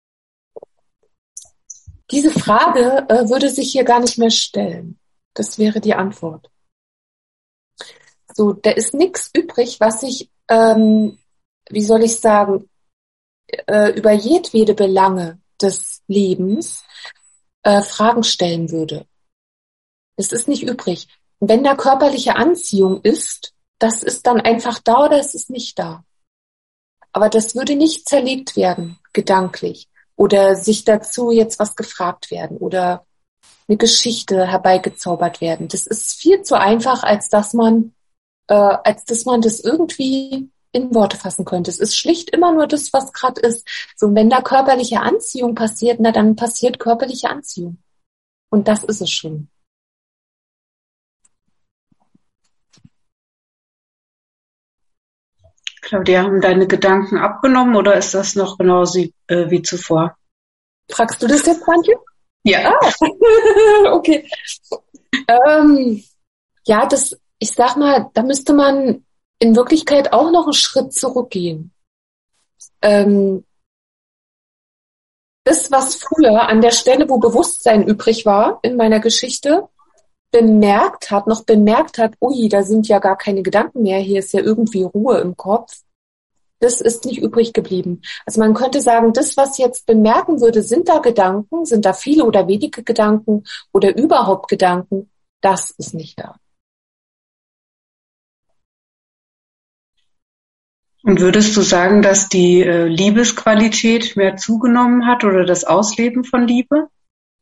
Diese Frage äh, würde sich hier gar nicht mehr stellen. Das wäre die Antwort. So, da ist nichts übrig, was ich, ähm, wie soll ich sagen, äh, über jedwede Belange des Lebens äh, Fragen stellen würde. Es ist nicht übrig. Und wenn da körperliche Anziehung ist, das ist dann einfach da oder es ist nicht da. Aber das würde nicht zerlegt werden, gedanklich. Oder sich dazu jetzt was gefragt werden oder eine Geschichte herbeigezaubert werden. Das ist viel zu einfach, als dass man, äh, als dass man das irgendwie in Worte fassen könnte. Es ist schlicht immer nur das, was gerade ist. So, und wenn da körperliche Anziehung passiert, na dann passiert körperliche Anziehung. Und das ist es schon. Claudia, haben deine Gedanken abgenommen oder ist das noch genauso äh, wie zuvor? Fragst du das jetzt, Antje? Ja. Ah, okay. Ähm, ja, das, ich sag mal, da müsste man in Wirklichkeit auch noch einen Schritt zurückgehen. Ähm, das, was früher an der Stelle, wo Bewusstsein übrig war in meiner Geschichte, bemerkt hat, noch bemerkt hat, ui, da sind ja gar keine Gedanken mehr, hier ist ja irgendwie Ruhe im Kopf. Das ist nicht übrig geblieben. Also man könnte sagen, das, was jetzt bemerken würde, sind da Gedanken, sind da viele oder wenige Gedanken oder überhaupt Gedanken, das ist nicht da. Und würdest du sagen, dass die äh, Liebesqualität mehr zugenommen hat oder das Ausleben von Liebe?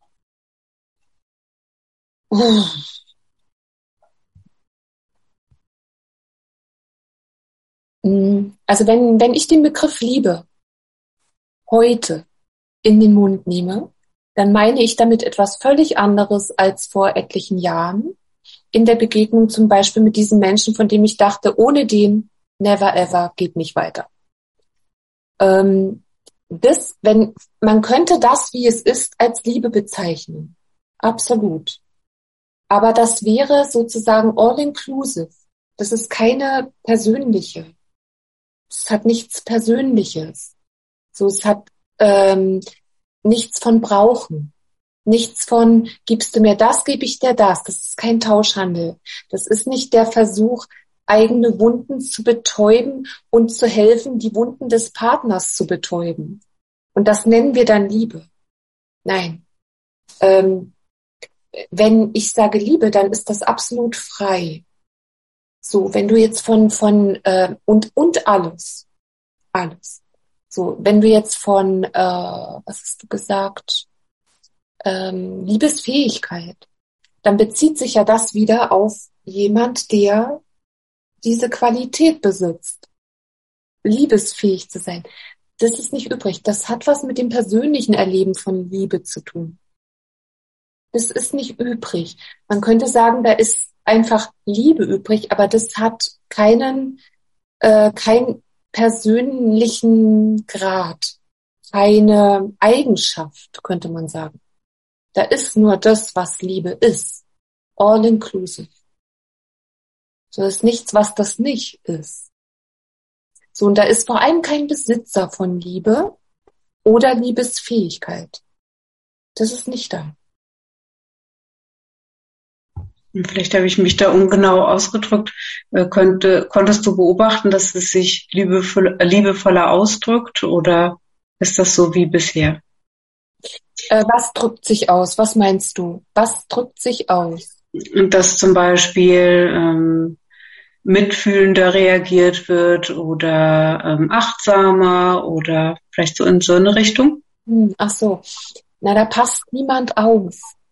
Also wenn, wenn ich den Begriff Liebe heute in den Mund nehme, dann meine ich damit etwas völlig anderes als vor etlichen Jahren in der Begegnung zum Beispiel mit diesem Menschen, von dem ich dachte, ohne den never ever geht nicht weiter. Ähm, das, wenn, man könnte das, wie es ist, als Liebe bezeichnen. Absolut. Aber das wäre sozusagen all inclusive. Das ist keine persönliche. Es hat nichts Persönliches. So, es hat ähm, nichts von Brauchen. Nichts von, gibst du mir das, gebe ich dir das. Das ist kein Tauschhandel. Das ist nicht der Versuch, eigene Wunden zu betäuben und zu helfen, die Wunden des Partners zu betäuben. Und das nennen wir dann Liebe. Nein. Ähm, wenn ich sage Liebe, dann ist das absolut frei. So, wenn du jetzt von, von, äh, und, und alles. Alles. So, wenn du jetzt von, äh, was hast du gesagt? Ähm, Liebesfähigkeit, dann bezieht sich ja das wieder auf jemand, der diese Qualität besitzt, liebesfähig zu sein. Das ist nicht übrig. Das hat was mit dem persönlichen Erleben von Liebe zu tun. Das ist nicht übrig. Man könnte sagen, da ist einfach Liebe übrig, aber das hat keinen, äh, keinen persönlichen Grad, keine Eigenschaft, könnte man sagen. Da ist nur das, was Liebe ist. All inclusive. So ist nichts, was das nicht ist. So, und da ist vor allem kein Besitzer von Liebe oder Liebesfähigkeit. Das ist nicht da. Vielleicht habe ich mich da ungenau ausgedrückt. Äh, könnte, konntest du beobachten, dass es sich liebevoll, liebevoller ausdrückt, oder ist das so wie bisher? Äh, was drückt sich aus? Was meinst du? Was drückt sich aus? Dass zum Beispiel ähm, mitfühlender reagiert wird oder ähm, achtsamer oder vielleicht so in so eine Richtung? Hm, ach so. Na, da passt niemand auf.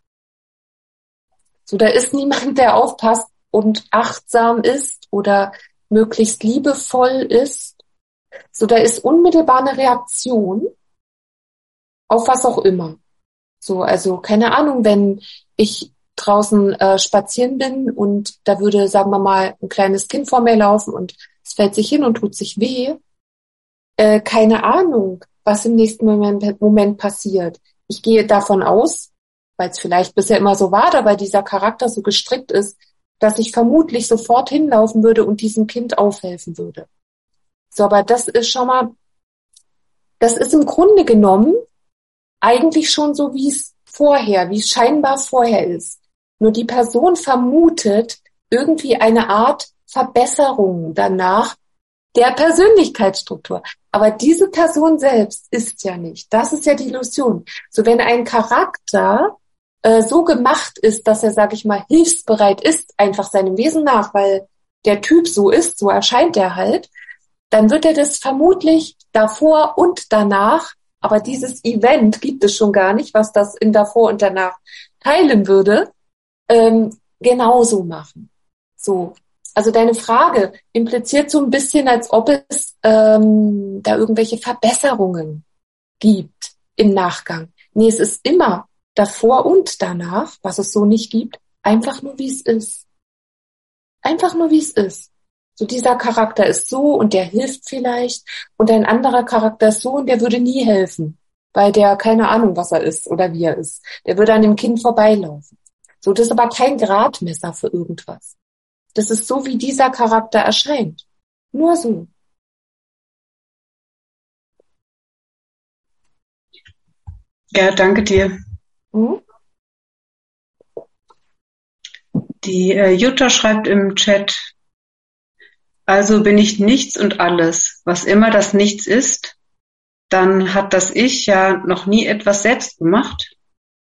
So, da ist niemand, der aufpasst und achtsam ist oder möglichst liebevoll ist. So, da ist unmittelbar eine Reaktion auf was auch immer. So, also keine Ahnung, wenn ich draußen äh, spazieren bin und da würde, sagen wir mal, ein kleines Kind vor mir laufen und es fällt sich hin und tut sich weh. Äh, keine Ahnung, was im nächsten Moment, Moment passiert. Ich gehe davon aus, weil es vielleicht bisher immer so war, da weil dieser Charakter so gestrickt ist, dass ich vermutlich sofort hinlaufen würde und diesem Kind aufhelfen würde. So, aber das ist schon mal, das ist im Grunde genommen eigentlich schon so, wie es vorher, wie es scheinbar vorher ist. Nur die Person vermutet irgendwie eine Art Verbesserung danach der Persönlichkeitsstruktur. Aber diese Person selbst ist ja nicht. Das ist ja die Illusion. So, wenn ein Charakter äh, so gemacht ist, dass er, sag ich mal, hilfsbereit ist, einfach seinem Wesen nach, weil der Typ so ist, so erscheint er halt, dann wird er das vermutlich davor und danach, aber dieses Event gibt es schon gar nicht, was das in davor und danach teilen würde, ähm, genauso machen. So. Also deine Frage impliziert so ein bisschen, als ob es ähm, da irgendwelche Verbesserungen gibt im Nachgang. Nee, es ist immer davor und danach, was es so nicht gibt, einfach nur wie es ist. Einfach nur wie es ist. So, dieser Charakter ist so und der hilft vielleicht und ein anderer Charakter ist so und der würde nie helfen, weil der keine Ahnung, was er ist oder wie er ist. Der würde an dem Kind vorbeilaufen. So, das ist aber kein Gradmesser für irgendwas. Das ist so, wie dieser Charakter erscheint. Nur so. Ja, danke dir. Hm? Die äh, Jutta schreibt im Chat: Also bin ich nichts und alles. Was immer das Nichts ist, dann hat das Ich ja noch nie etwas selbst gemacht.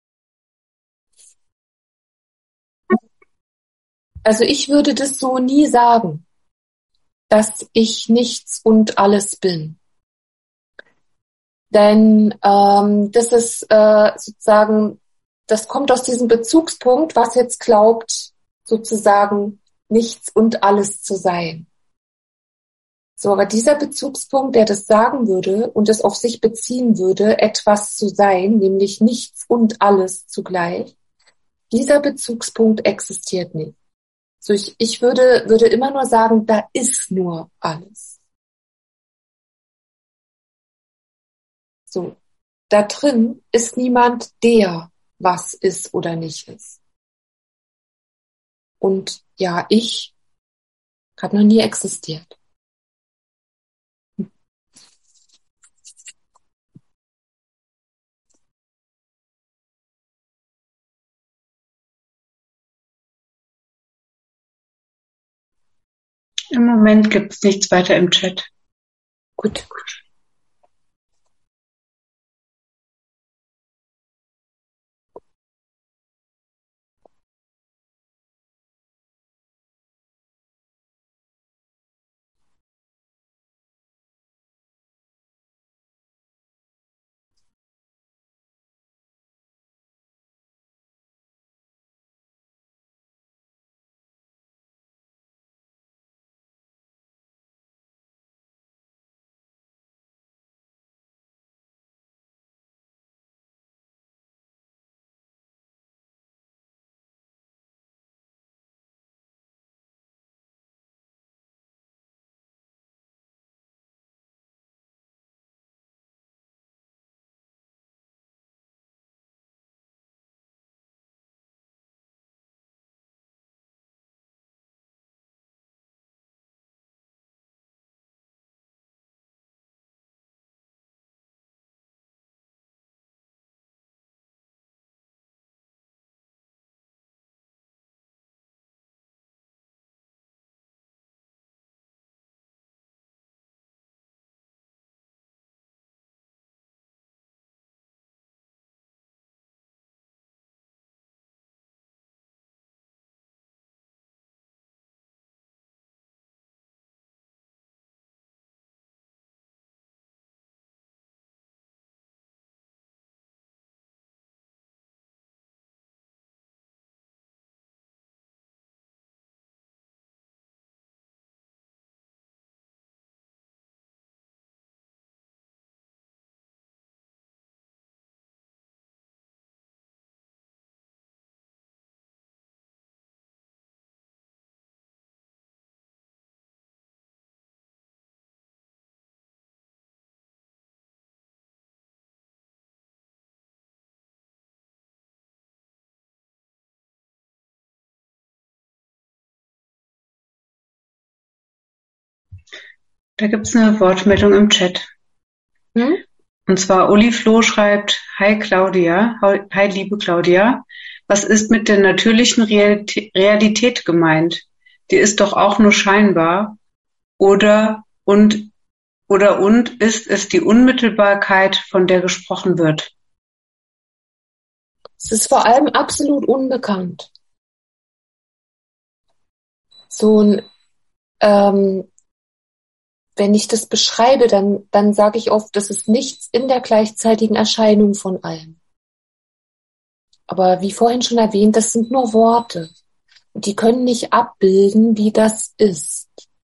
Also ich würde das so nie sagen, dass ich nichts und alles bin. Denn ähm, das ist äh, sozusagen, das kommt aus diesem Bezugspunkt, was jetzt glaubt, sozusagen nichts und alles zu sein. So, aber dieser Bezugspunkt, der das sagen würde und es auf sich beziehen würde, etwas zu sein, nämlich nichts und alles zugleich, dieser Bezugspunkt existiert nicht. So, ich, ich würde, würde immer nur sagen, da ist nur alles. So, da drin ist niemand, der was ist oder nicht ist. Und ja, ich hat noch nie existiert. Im Moment gibt es nichts weiter im Chat. Gut. Da gibt es eine Wortmeldung im Chat. Hm? Und zwar Uli Floh schreibt, Hi Claudia, hi liebe Claudia, was ist mit der natürlichen Realität gemeint? Die ist doch auch nur scheinbar. Oder und, oder und ist es die Unmittelbarkeit, von der gesprochen wird? Es ist vor allem absolut unbekannt. So ein, ähm, wenn ich das beschreibe, dann, dann sage ich oft, das ist nichts in der gleichzeitigen Erscheinung von allem. Aber wie vorhin schon erwähnt, das sind nur Worte. Und die können nicht abbilden, wie das ist.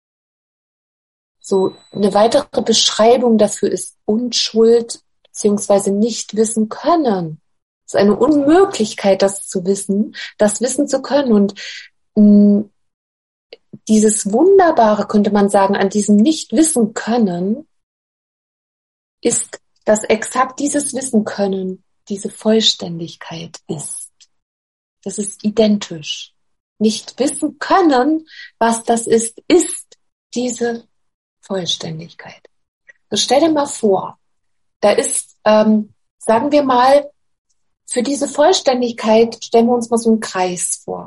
So eine weitere Beschreibung dafür ist Unschuld beziehungsweise nicht wissen können. Es ist eine Unmöglichkeit, das zu wissen, das wissen zu können. Und mh, dieses Wunderbare, könnte man sagen, an diesem Nicht-Wissen können, ist, dass exakt dieses Wissen können, diese Vollständigkeit ist. Das ist identisch. Nicht wissen können, was das ist, ist diese Vollständigkeit. So stell dir mal vor, da ist, ähm, sagen wir mal, für diese Vollständigkeit stellen wir uns mal so einen Kreis vor.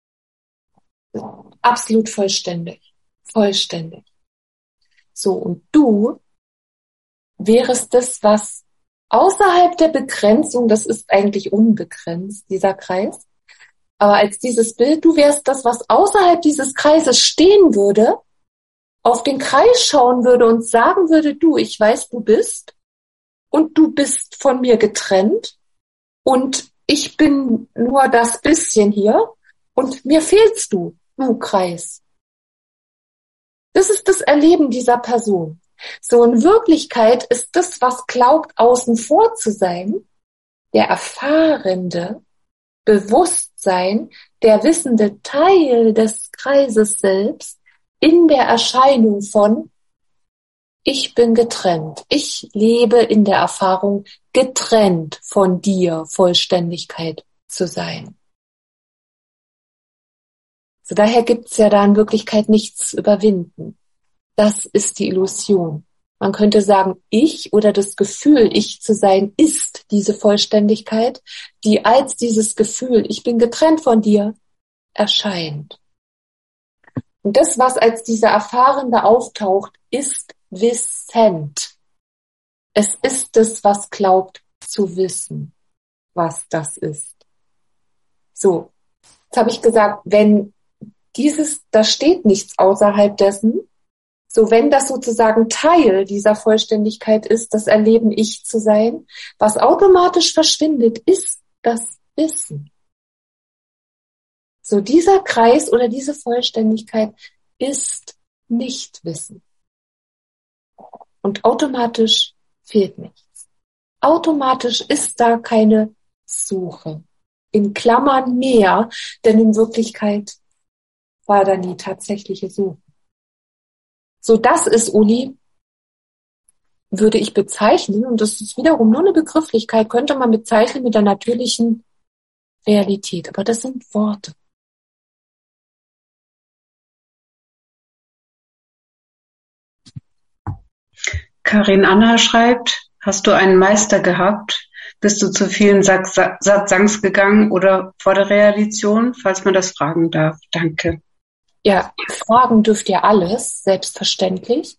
Absolut vollständig. Vollständig. So, und du wärest das, was außerhalb der Begrenzung, das ist eigentlich unbegrenzt, dieser Kreis, aber als dieses Bild, du wärst das, was außerhalb dieses Kreises stehen würde, auf den Kreis schauen würde und sagen würde, du, ich weiß, du bist und du bist von mir getrennt und ich bin nur das bisschen hier und mir fehlst du, du Kreis. Das ist das Erleben dieser Person. So in Wirklichkeit ist das, was glaubt, außen vor zu sein, der erfahrende Bewusstsein, der wissende Teil des Kreises selbst in der Erscheinung von ich bin getrennt. Ich lebe in der Erfahrung, getrennt von dir, Vollständigkeit zu sein. So daher gibt es ja da in Wirklichkeit nichts zu überwinden. Das ist die Illusion. Man könnte sagen, ich oder das Gefühl, ich zu sein, ist diese Vollständigkeit, die als dieses Gefühl, ich bin getrennt von dir, erscheint. Und das, was als dieser Erfahrene auftaucht, ist wissend. Es ist es, was glaubt zu wissen, was das ist. So, jetzt habe ich gesagt, wenn dieses, da steht nichts außerhalb dessen, so wenn das sozusagen Teil dieser Vollständigkeit ist, das Erleben Ich zu sein, was automatisch verschwindet, ist das Wissen. So dieser Kreis oder diese Vollständigkeit ist Nichtwissen. Und automatisch fehlt nichts. Automatisch ist da keine Suche. In Klammern mehr, denn in Wirklichkeit war da nie tatsächliche Suche. So, das ist, Uli, würde ich bezeichnen, und das ist wiederum nur eine Begrifflichkeit, könnte man bezeichnen mit der natürlichen Realität. Aber das sind Worte. Karin Anna schreibt, hast du einen Meister gehabt? Bist du zu vielen Satsangs gegangen oder vor der Realisation, falls man das fragen darf? Danke. Ja, fragen dürft ihr alles, selbstverständlich.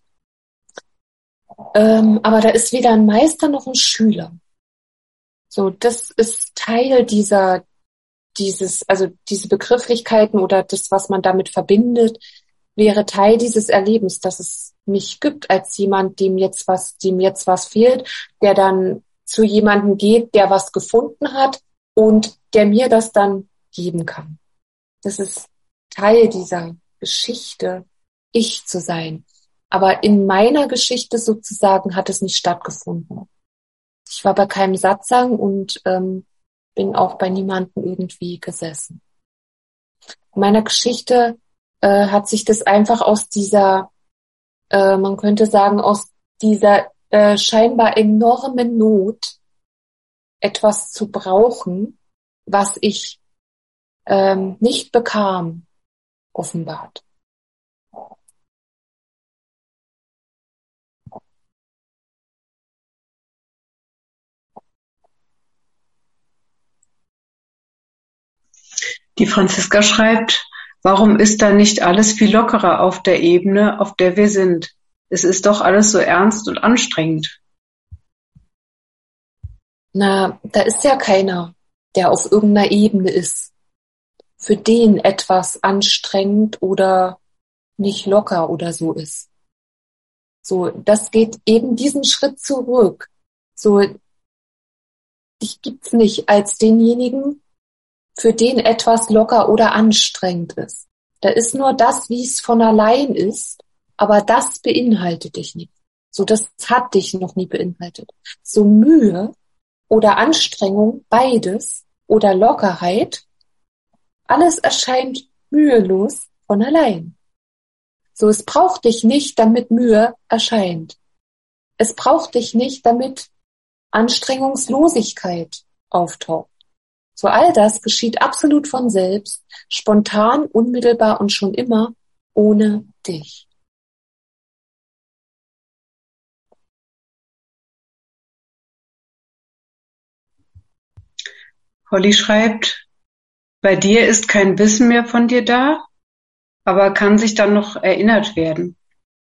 Ähm, aber da ist weder ein Meister noch ein Schüler. So, das ist Teil dieser, dieses, also diese Begrifflichkeiten oder das, was man damit verbindet, wäre Teil dieses Erlebens, dass es mich gibt als jemand, dem jetzt was, dem jetzt was fehlt, der dann zu jemandem geht, der was gefunden hat und der mir das dann geben kann. Das ist Teil dieser Geschichte, ich zu sein. Aber in meiner Geschichte sozusagen hat es nicht stattgefunden. Ich war bei keinem Satsang und ähm, bin auch bei niemandem irgendwie gesessen. In meiner Geschichte äh, hat sich das einfach aus dieser, äh, man könnte sagen, aus dieser äh, scheinbar enormen Not, etwas zu brauchen, was ich ähm, nicht bekam, offenbart. Die Franziska schreibt, warum ist da nicht alles viel lockerer auf der Ebene, auf der wir sind? Es ist doch alles so ernst und anstrengend. Na, da ist ja keiner, der auf irgendeiner Ebene ist, für den etwas anstrengend oder nicht locker oder so ist. So, das geht eben diesen Schritt zurück. So, dich gibt's nicht als denjenigen, für den etwas locker oder anstrengend ist. Da ist nur das, wie es von allein ist, aber das beinhaltet dich nicht. So, das hat dich noch nie beinhaltet. So Mühe oder Anstrengung, beides, oder Lockerheit, alles erscheint mühelos von allein. So, es braucht dich nicht, damit Mühe erscheint. Es braucht dich nicht, damit Anstrengungslosigkeit auftaucht. So, all das geschieht absolut von selbst, spontan, unmittelbar und schon immer ohne dich. Holly schreibt, bei dir ist kein Wissen mehr von dir da, aber kann sich dann noch erinnert werden.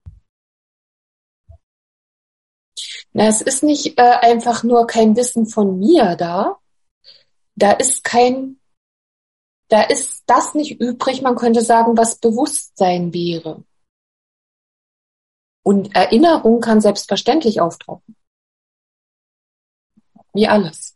Na, es ist nicht äh, einfach nur kein Wissen von mir da. Da ist kein, da ist das nicht übrig, man könnte sagen, was Bewusstsein wäre. Und Erinnerung kann selbstverständlich auftauchen. Wie alles.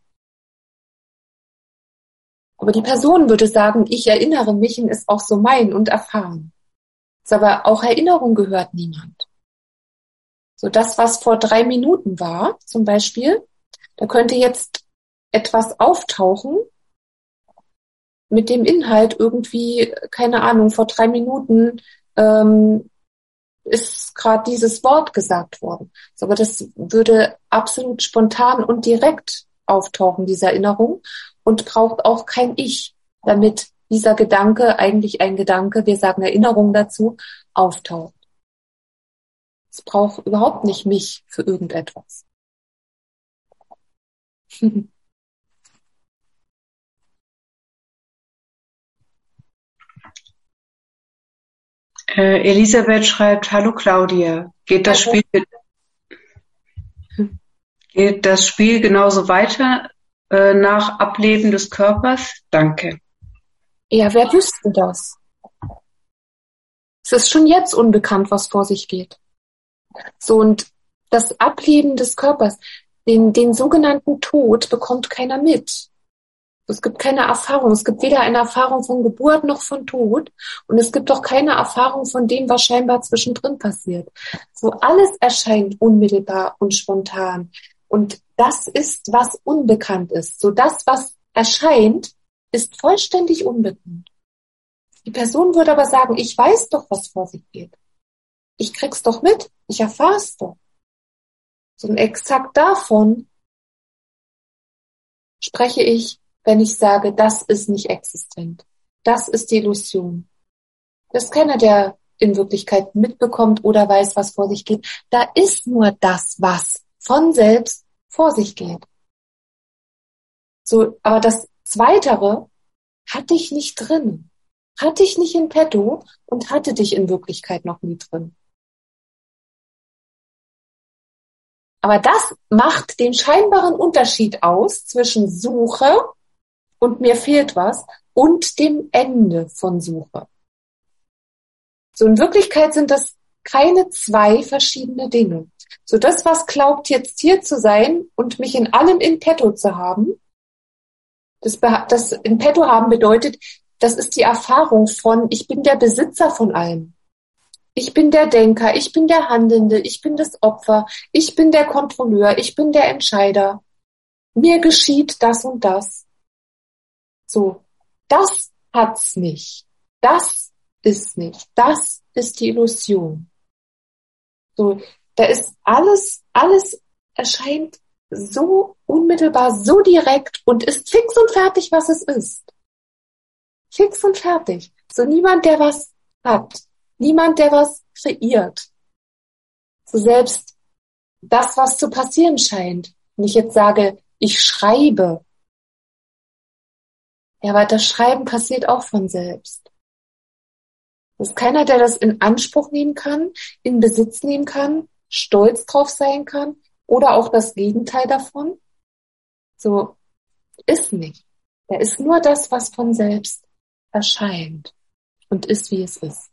Aber die Person würde sagen, ich erinnere mich und ist auch so mein und erfahren. Ist aber auch Erinnerung gehört niemand. So das, was vor drei Minuten war, zum Beispiel, da könnte jetzt etwas auftauchen mit dem Inhalt irgendwie, keine Ahnung, vor drei Minuten ähm, ist gerade dieses Wort gesagt worden. So, aber das würde absolut spontan und direkt auftauchen, diese Erinnerung, und braucht auch kein Ich, damit dieser Gedanke, eigentlich ein Gedanke, wir sagen Erinnerung dazu, auftaucht. Es braucht überhaupt nicht mich für irgendetwas. Äh, Elisabeth schreibt, hallo Claudia, geht das Spiel, geht das Spiel genauso weiter äh, nach Ableben des Körpers? Danke. Ja, wer wüsste das? Es ist schon jetzt unbekannt, was vor sich geht. So, und das Ableben des Körpers, den, den sogenannten Tod bekommt keiner mit. Es gibt keine Erfahrung. Es gibt weder eine Erfahrung von Geburt noch von Tod. Und es gibt auch keine Erfahrung von dem, was scheinbar zwischendrin passiert. So, alles erscheint unmittelbar und spontan. Und das ist, was unbekannt ist. So, das, was erscheint, ist vollständig unbekannt. Die Person würde aber sagen, ich weiß doch, was vor sich geht. Ich krieg's doch mit. Ich erfahr's doch. So, und exakt davon spreche ich, wenn ich sage, das ist nicht existent. Das ist die Illusion. Das ist keiner, der in Wirklichkeit mitbekommt oder weiß, was vor sich geht. Da ist nur das, was von selbst vor sich geht. So, aber das Zweitere hatte ich nicht drin. Hatte ich nicht in petto und hatte dich in Wirklichkeit noch nie drin. Aber das macht den scheinbaren Unterschied aus zwischen Suche und mir fehlt was und dem Ende von Suche. So, in Wirklichkeit sind das keine zwei verschiedene Dinge. So, das, was glaubt, jetzt hier zu sein und mich in allem in petto zu haben, das, das in petto haben bedeutet, das ist die Erfahrung von, ich bin der Besitzer von allem. Ich bin der Denker, ich bin der Handelnde, ich bin das Opfer, ich bin der Kontrolleur, ich bin der Entscheider. Mir geschieht das und das. So, das hat's nicht. Das ist nicht. Das ist die Illusion. So, da ist alles, alles erscheint so unmittelbar, so direkt und ist fix und fertig, was es ist. Fix und fertig. So, niemand, der was hat. Niemand, der was kreiert. So, selbst das, was zu passieren scheint. Wenn ich jetzt sage, ich schreibe. Ja, aber das Schreiben passiert auch von selbst. Es ist keiner, der das in Anspruch nehmen kann, in Besitz nehmen kann, stolz drauf sein kann oder auch das Gegenteil davon. So, ist nicht. Da ist nur das, was von selbst erscheint und ist, wie es ist.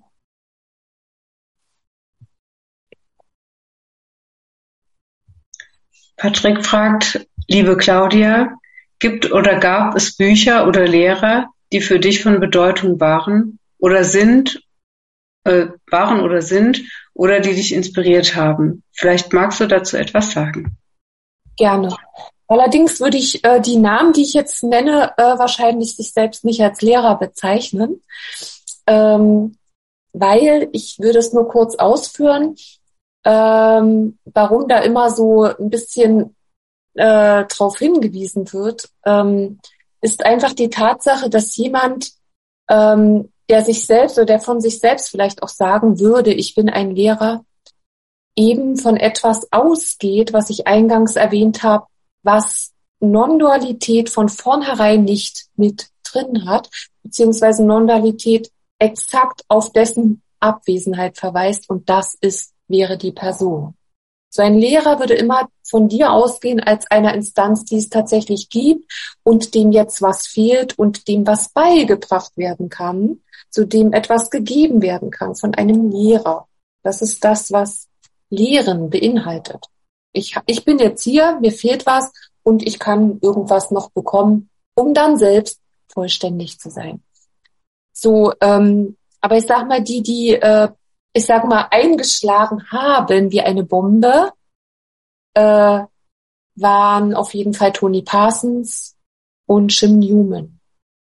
Patrick fragt, liebe Claudia, gibt oder gab es Bücher oder Lehrer, die für dich von Bedeutung waren oder sind, äh, waren oder sind oder die dich inspiriert haben? Vielleicht magst du dazu etwas sagen. Gerne. Allerdings würde ich äh, die Namen, die ich jetzt nenne, äh, wahrscheinlich sich selbst nicht als Lehrer bezeichnen, ähm, weil ich würde es nur kurz ausführen, ähm, warum da immer so ein bisschen äh, drauf hingewiesen wird, ähm, ist einfach die Tatsache, dass jemand, ähm, der sich selbst oder der von sich selbst vielleicht auch sagen würde, ich bin ein Lehrer, eben von etwas ausgeht, was ich eingangs erwähnt habe, was Non-Dualität von vornherein nicht mit drin hat, beziehungsweise Non-Dualität exakt auf dessen Abwesenheit verweist und das ist, wäre die Person. So ein Lehrer würde immer von dir ausgehen als einer Instanz, die es tatsächlich gibt und dem jetzt was fehlt und dem was beigebracht werden kann, zu dem etwas gegeben werden kann von einem Lehrer. Das ist das, was Lehren beinhaltet. Ich, ich bin jetzt hier, mir fehlt was und ich kann irgendwas noch bekommen, um dann selbst vollständig zu sein. So, ähm, aber ich sag mal, die, die, äh, ich sag mal, eingeschlagen haben wie eine Bombe, äh, waren auf jeden Fall Tony Parsons und Jim Newman.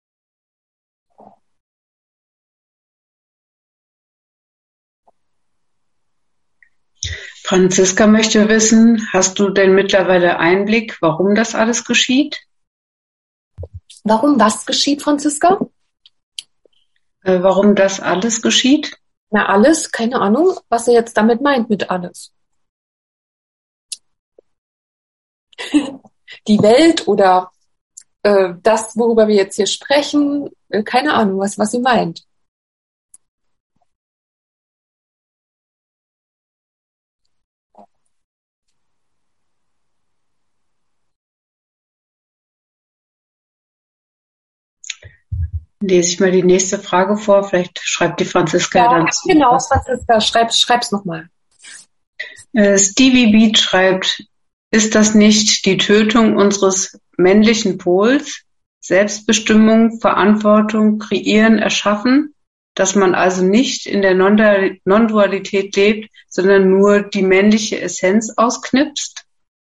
Franziska möchte wissen, hast du denn mittlerweile Einblick, warum das alles geschieht? Warum was geschieht, Franziska? Äh, warum das alles geschieht? Na, alles, keine Ahnung, was er jetzt damit meint mit alles. Die Welt oder äh, das, worüber wir jetzt hier sprechen, äh, keine Ahnung, was, was sie meint. Lese ich mal die nächste Frage vor. Vielleicht schreibt die Franziska Ja, dann zu. genau, Franziska, schreib, schreib's nochmal. Äh, Stevie Beat schreibt, ist das nicht die Tötung unseres männlichen Pols? Selbstbestimmung, Verantwortung, kreieren, erschaffen? Dass man also nicht in der Non-Dualität lebt, sondern nur die männliche Essenz ausknipst?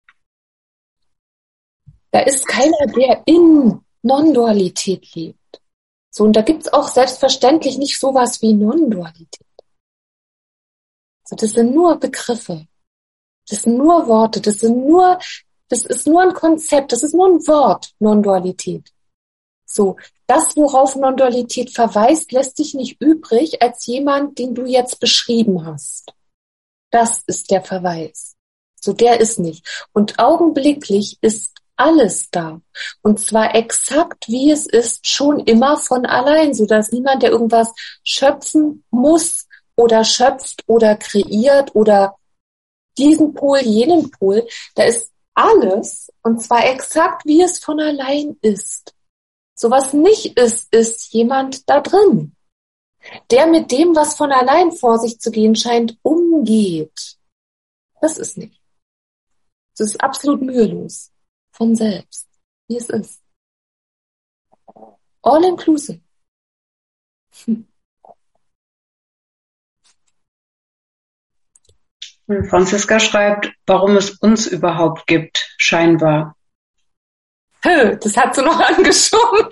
Da ist keiner, der in Non-Dualität lebt. So, und da gibt's auch selbstverständlich nicht sowas wie Non-Dualität. So, das sind nur Begriffe. Das sind nur Worte. Das sind nur, das ist nur ein Konzept. Das ist nur ein Wort, Non-Dualität. So, das, worauf Non-Dualität verweist, lässt dich nicht übrig als jemand, den du jetzt beschrieben hast. Das ist der Verweis. So, der ist nicht. Und augenblicklich ist alles da. Und zwar exakt, wie es ist, schon immer von allein, so dass niemand, der irgendwas schöpfen muss oder schöpft oder kreiert oder diesen Pol, jenen Pol, da ist alles, und zwar exakt, wie es von allein ist. So was nicht ist, ist jemand da drin, der mit dem, was von allein vor sich zu gehen scheint, umgeht. Das ist nicht. Das ist absolut mühelos. Von selbst, wie es ist. All inclusive. Hm. Franziska schreibt, warum es uns überhaupt gibt, scheinbar. Das hat sie noch angeschoben.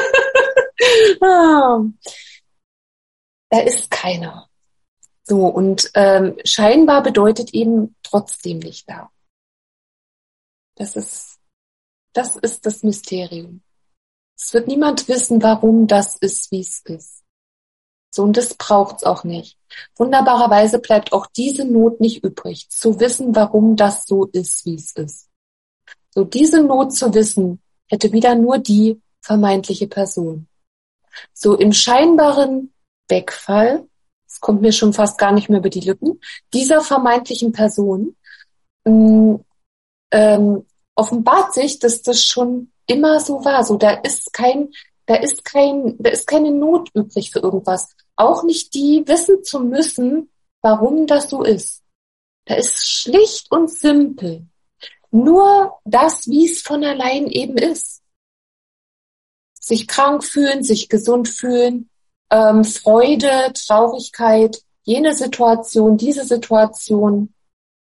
ah. Da ist keiner. So, und ähm, scheinbar bedeutet eben trotzdem nicht da. Das ist, das ist das Mysterium. Es wird niemand wissen, warum das ist, wie es ist. So, und das braucht's auch nicht. Wunderbarerweise bleibt auch diese Not nicht übrig, zu wissen, warum das so ist, wie es ist. So, diese Not zu wissen, hätte wieder nur die vermeintliche Person. So, im scheinbaren Wegfall, es kommt mir schon fast gar nicht mehr über die Lippen, dieser vermeintlichen Person mh, ähm, offenbart sich, dass das schon immer so war. So, da ist kein, da ist kein, da ist keine Not übrig für irgendwas. Auch nicht die wissen zu müssen, warum das so ist. Da ist schlicht und simpel nur das, wie es von allein eben ist. Sich krank fühlen, sich gesund fühlen, ähm, Freude, Traurigkeit, jene Situation, diese Situation,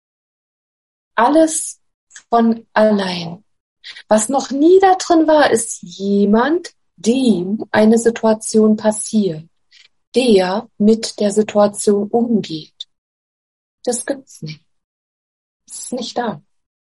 alles von allein. Was noch nie da drin war, ist jemand, dem eine Situation passiert, der mit der Situation umgeht. Das gibt's nicht. Das ist nicht da.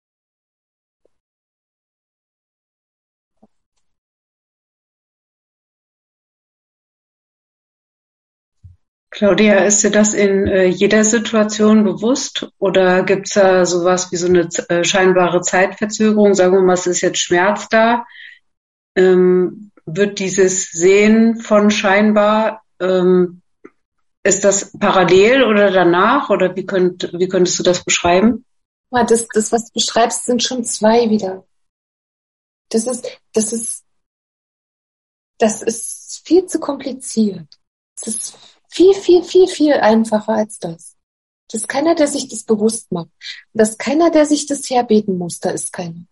Claudia, ist dir das in äh, jeder Situation bewusst oder gibt's da sowas wie so eine äh, scheinbare Zeitverzögerung? Sagen wir mal, es ist jetzt Schmerz da. Ähm, wird dieses Sehen von scheinbar, ähm, ist das parallel oder danach? Oder wie, könnt, wie könntest du das beschreiben? Das, das, was du beschreibst, sind schon zwei wieder. Das ist, das ist, das ist viel zu kompliziert. Es ist viel, viel, viel, viel einfacher als das. Das ist keiner, der sich das bewusst macht. Das ist keiner, der sich das herbeten muss. Da ist keiner.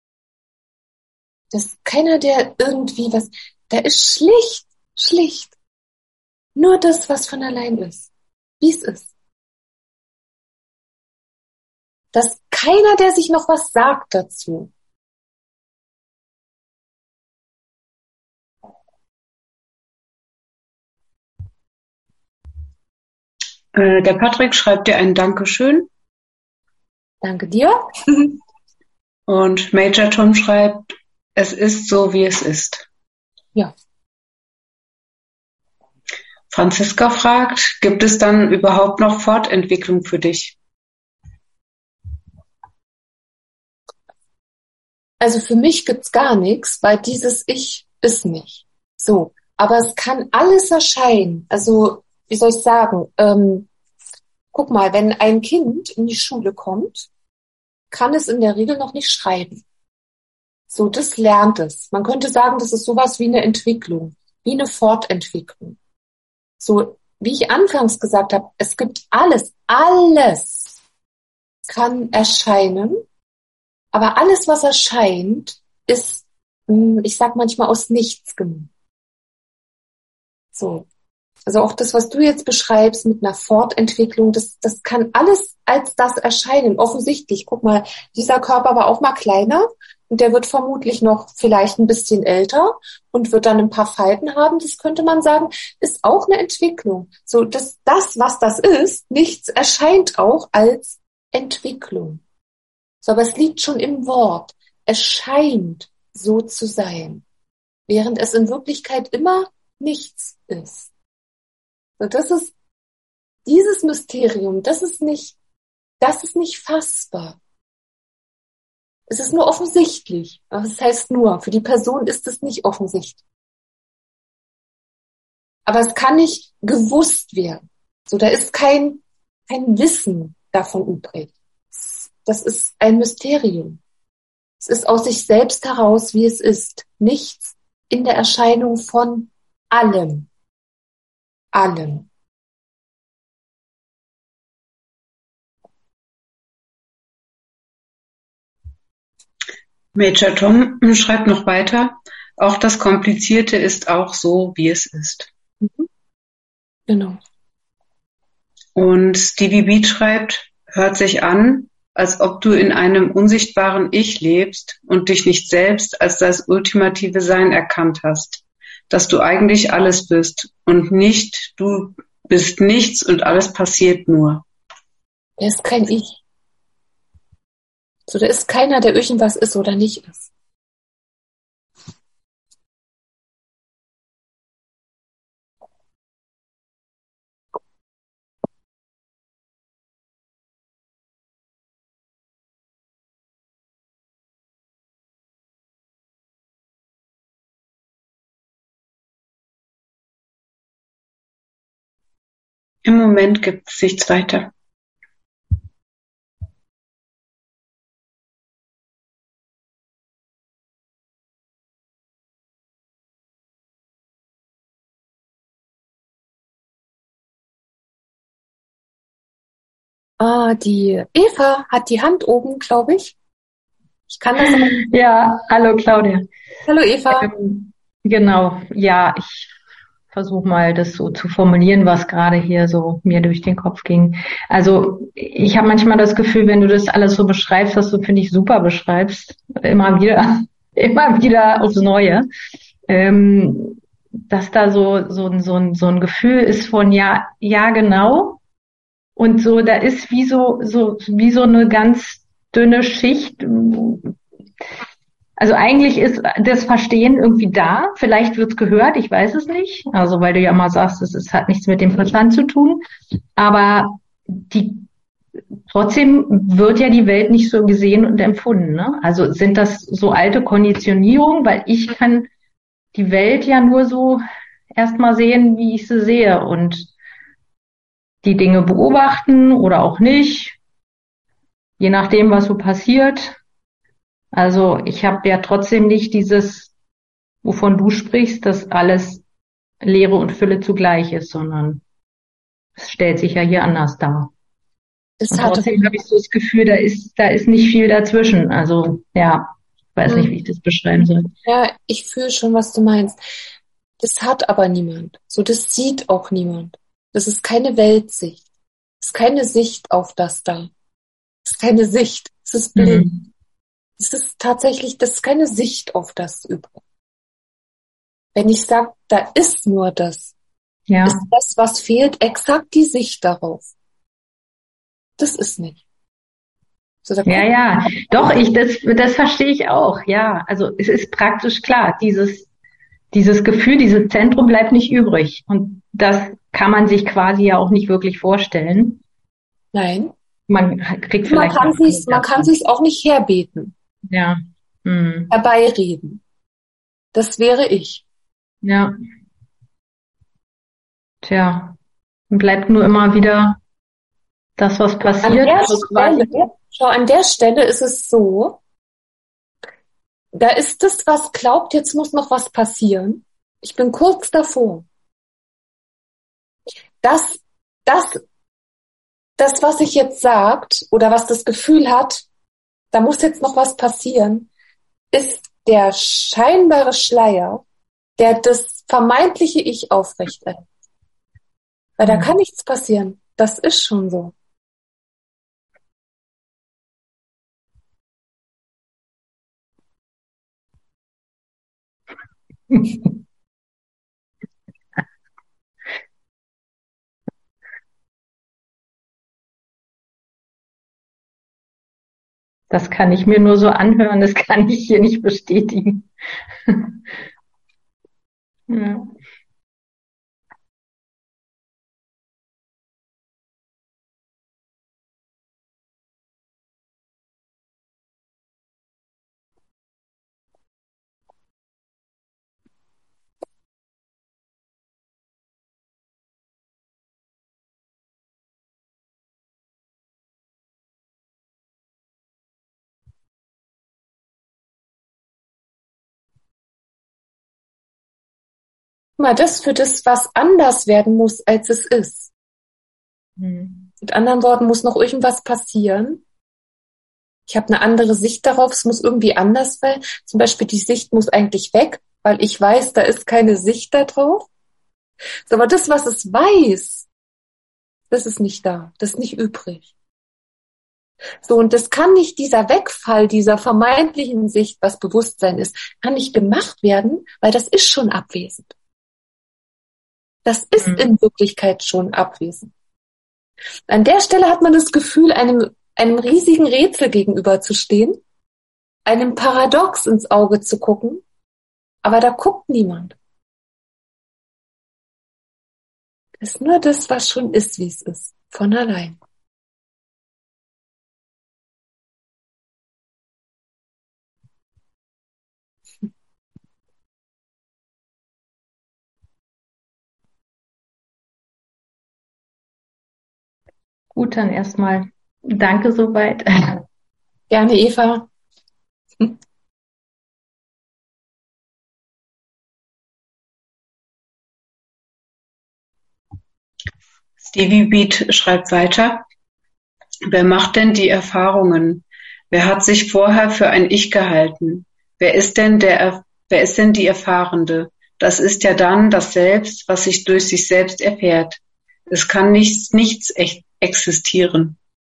Das ist keiner, der irgendwie was, da ist schlicht, schlicht. Nur das, was von allein ist. Wie es ist. Das ist keiner, der sich noch was sagt dazu. Äh, der Patrick schreibt dir ein Dankeschön. Danke dir. Und Major Tom schreibt, es ist so, wie es ist. Ja. Franziska fragt, gibt es dann überhaupt noch Fortentwicklung für dich? Also für mich gibt's gar nichts, weil dieses Ich ist nicht. So, aber es kann alles erscheinen. Also, wie soll ich sagen, ähm, guck mal, wenn ein Kind in die Schule kommt, kann es in der Regel noch nicht schreiben. So, das lernt es. Man könnte sagen, das ist sowas wie eine Entwicklung. wie eine Fortentwicklung. So, wie ich anfangs gesagt habe, es gibt alles, alles kann erscheinen, aber alles, was erscheint, ist, ich sag manchmal, aus nichts gemacht. So. Also auch das, was du jetzt beschreibst mit einer Fortentwicklung, das, das kann alles als das erscheinen. Offensichtlich, guck mal, dieser Körper war auch mal kleiner und der wird vermutlich noch vielleicht ein bisschen älter und wird dann ein paar Falten haben. Das könnte man sagen, ist auch eine Entwicklung. So, das, das, was das ist, nichts erscheint auch als Entwicklung. So, aber es liegt schon im Wort. Es scheint so zu sein, während es in Wirklichkeit immer nichts ist. So, das ist dieses Mysterium, das ist nicht, das ist nicht fassbar. Es ist nur offensichtlich. Aber das heißt nur, für die Person ist es nicht offensichtlich. Aber es kann nicht gewusst werden. So, da ist kein, kein Wissen davon übrig. Das ist ein Mysterium. Es ist aus sich selbst heraus, wie es ist. Nichts in der Erscheinung von allem. Allem. Major Tom schreibt noch weiter, auch das Komplizierte ist auch so, wie es ist. Mhm. Genau. Und Stevie Beat schreibt, hört sich an, als ob du in einem unsichtbaren Ich lebst und dich nicht selbst als das ultimative Sein erkannt hast, dass du eigentlich alles bist und nicht, du bist nichts und alles passiert nur. Er ist kein Ich. So, da ist keiner, der irgendwas ist oder nicht ist. Im Moment gibt es nichts weiter. Ah, die Eva hat die Hand oben, glaube ich. Ich kann das auch. Ja, hallo Claudia. Hallo Eva. Ähm, genau, ja, ich versuche mal das so zu formulieren, was gerade hier so mir durch den Kopf ging. Also ich habe manchmal das Gefühl, wenn du das alles so beschreibst, was du, finde ich, super beschreibst, immer wieder, immer wieder aufs Neue, ähm, dass da so so so ein so ein Gefühl ist von ja, ja genau. Und so, da ist wie so, so, wie so eine ganz dünne Schicht. Also eigentlich ist das Verstehen irgendwie da. Vielleicht wird's gehört, ich weiß es nicht. Also, weil du ja immer sagst, es ist, hat nichts mit dem Verstand zu tun. Aber die, trotzdem wird ja die Welt nicht so gesehen und empfunden, ne? Also sind das so alte Konditionierungen? Weil ich kann die Welt ja nur so erstmal sehen, wie ich sie sehe und die Dinge beobachten oder auch nicht, je nachdem, was so passiert. Also ich habe ja trotzdem nicht dieses, wovon du sprichst, dass alles Leere und Fülle zugleich ist, sondern es stellt sich ja hier anders dar. Das und hat trotzdem habe ich so das Gefühl, da ist, da ist nicht viel dazwischen. Also ja, ich weiß nicht, wie ich das beschreiben soll. Ja, ich fühle schon, was du meinst. Das hat aber niemand. So, das sieht auch niemand. Das ist keine Weltsicht. Das ist keine Sicht auf das da. Das ist keine Sicht. Das ist blind. Mhm. Das ist tatsächlich, das ist keine Sicht auf das übrig. Wenn ich sage, da ist nur das, Ja. ist das, was fehlt, exakt die Sicht darauf. Das ist nicht. So, da Ja, guck- ja, doch, ich, das, das verstehe ich auch, ja. Also es ist praktisch klar, dieses, dieses Gefühl, dieses Zentrum bleibt nicht übrig. Und das kann man sich quasi ja auch nicht wirklich vorstellen. Nein. Man kriegt Man vielleicht... kann sich's, man kann sich's auch nicht herbeten, Ja. Hm. herbeireden. Das wäre ich. Ja. Tja. Und bleibt nur immer wieder das, was An passiert. der Also quasi, Stelle, schau, an der Stelle ist es so, da ist das, was glaubt, jetzt muss noch was passieren. Ich bin kurz davor. Das, das, das, was sich jetzt sagt oder was das Gefühl hat, da muss jetzt noch was passieren, ist der scheinbare Schleier, der das vermeintliche Ich aufrechterhält. Weil da kann nichts passieren. Das ist schon so. Das kann ich mir nur so anhören, das kann ich hier nicht bestätigen. Ja. Mal das für das, was anders werden muss, als es ist. Hm. Mit anderen Worten, muss noch irgendwas passieren. Ich habe eine andere Sicht darauf, es muss irgendwie anders sein. Zum Beispiel die Sicht muss eigentlich weg, weil ich weiß, da ist keine Sicht da drauf. Aber das, was es weiß, das ist nicht da, das ist nicht übrig. So, und das kann nicht, dieser Wegfall dieser vermeintlichen Sicht, was Bewusstsein ist, kann nicht gemacht werden, weil das ist schon abwesend. Das ist Mhm. in Wirklichkeit schon abwesend. An der Stelle hat man das Gefühl, einem, einem riesigen Rätsel gegenüberzustehen, einem Paradox ins Auge zu gucken, aber da guckt niemand. Das ist nur das, was schon ist, wie es ist, von allein. Gut, dann erstmal danke soweit. Gerne, Eva. Stevie Beat schreibt weiter. Wer macht denn die Erfahrungen? Wer hat sich vorher für ein Ich gehalten? Wer ist denn der, wer ist denn die Erfahrende? Das ist ja dann das Selbst, was sich durch sich selbst erfährt. Es kann nichts, nichts echt existieren.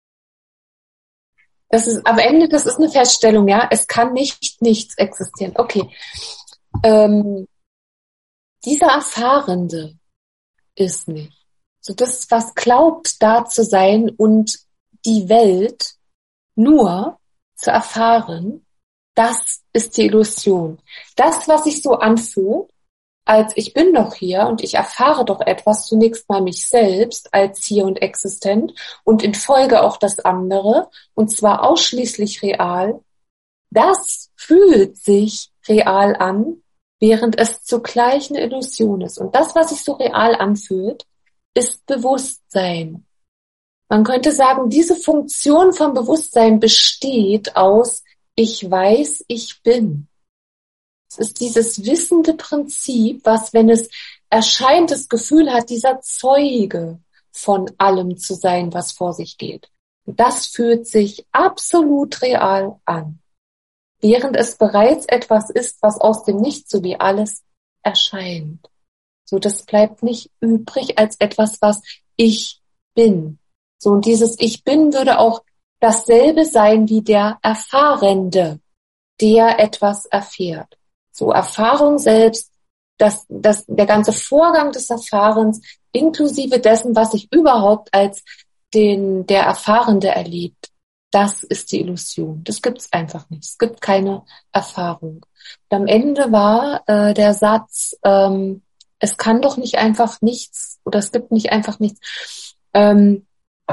Das ist am Ende, das ist eine Feststellung, ja. Es kann nicht nichts existieren. Okay. Ähm, dieser Erfahrende ist nicht. So das, was glaubt, da zu sein und die Welt nur zu erfahren, das ist die Illusion. Das, was sich so anfühlt, als ich bin doch hier und ich erfahre doch etwas, zunächst mal mich selbst als hier und existent und in Folge auch das andere, und zwar ausschließlich real, das fühlt sich real an, während es zugleich eine Illusion ist. Und das, was sich so real anfühlt, ist Bewusstsein. Man könnte sagen, diese Funktion von Bewusstsein besteht aus ich weiß, ich bin. Es ist dieses wissende Prinzip, was, wenn es erscheint, das Gefühl hat, dieser Zeuge von allem zu sein, was vor sich geht. Und das fühlt sich absolut real an, während es bereits etwas ist, was aus dem Nichts, so wie alles, erscheint. So, das bleibt nicht übrig als etwas, was ich bin. So, und dieses Ich bin würde auch dasselbe sein wie der Erfahrende, der etwas erfährt. So, Erfahrung selbst, das, das, der ganze Vorgang des Erfahrens, inklusive dessen, was sich überhaupt als den, der Erfahrende erlebt, das ist die Illusion. Das gibt's einfach nicht. Es gibt keine Erfahrung. Und am Ende war äh, der Satz, ähm, es kann doch nicht einfach nichts, oder es gibt nicht einfach nichts. Ähm,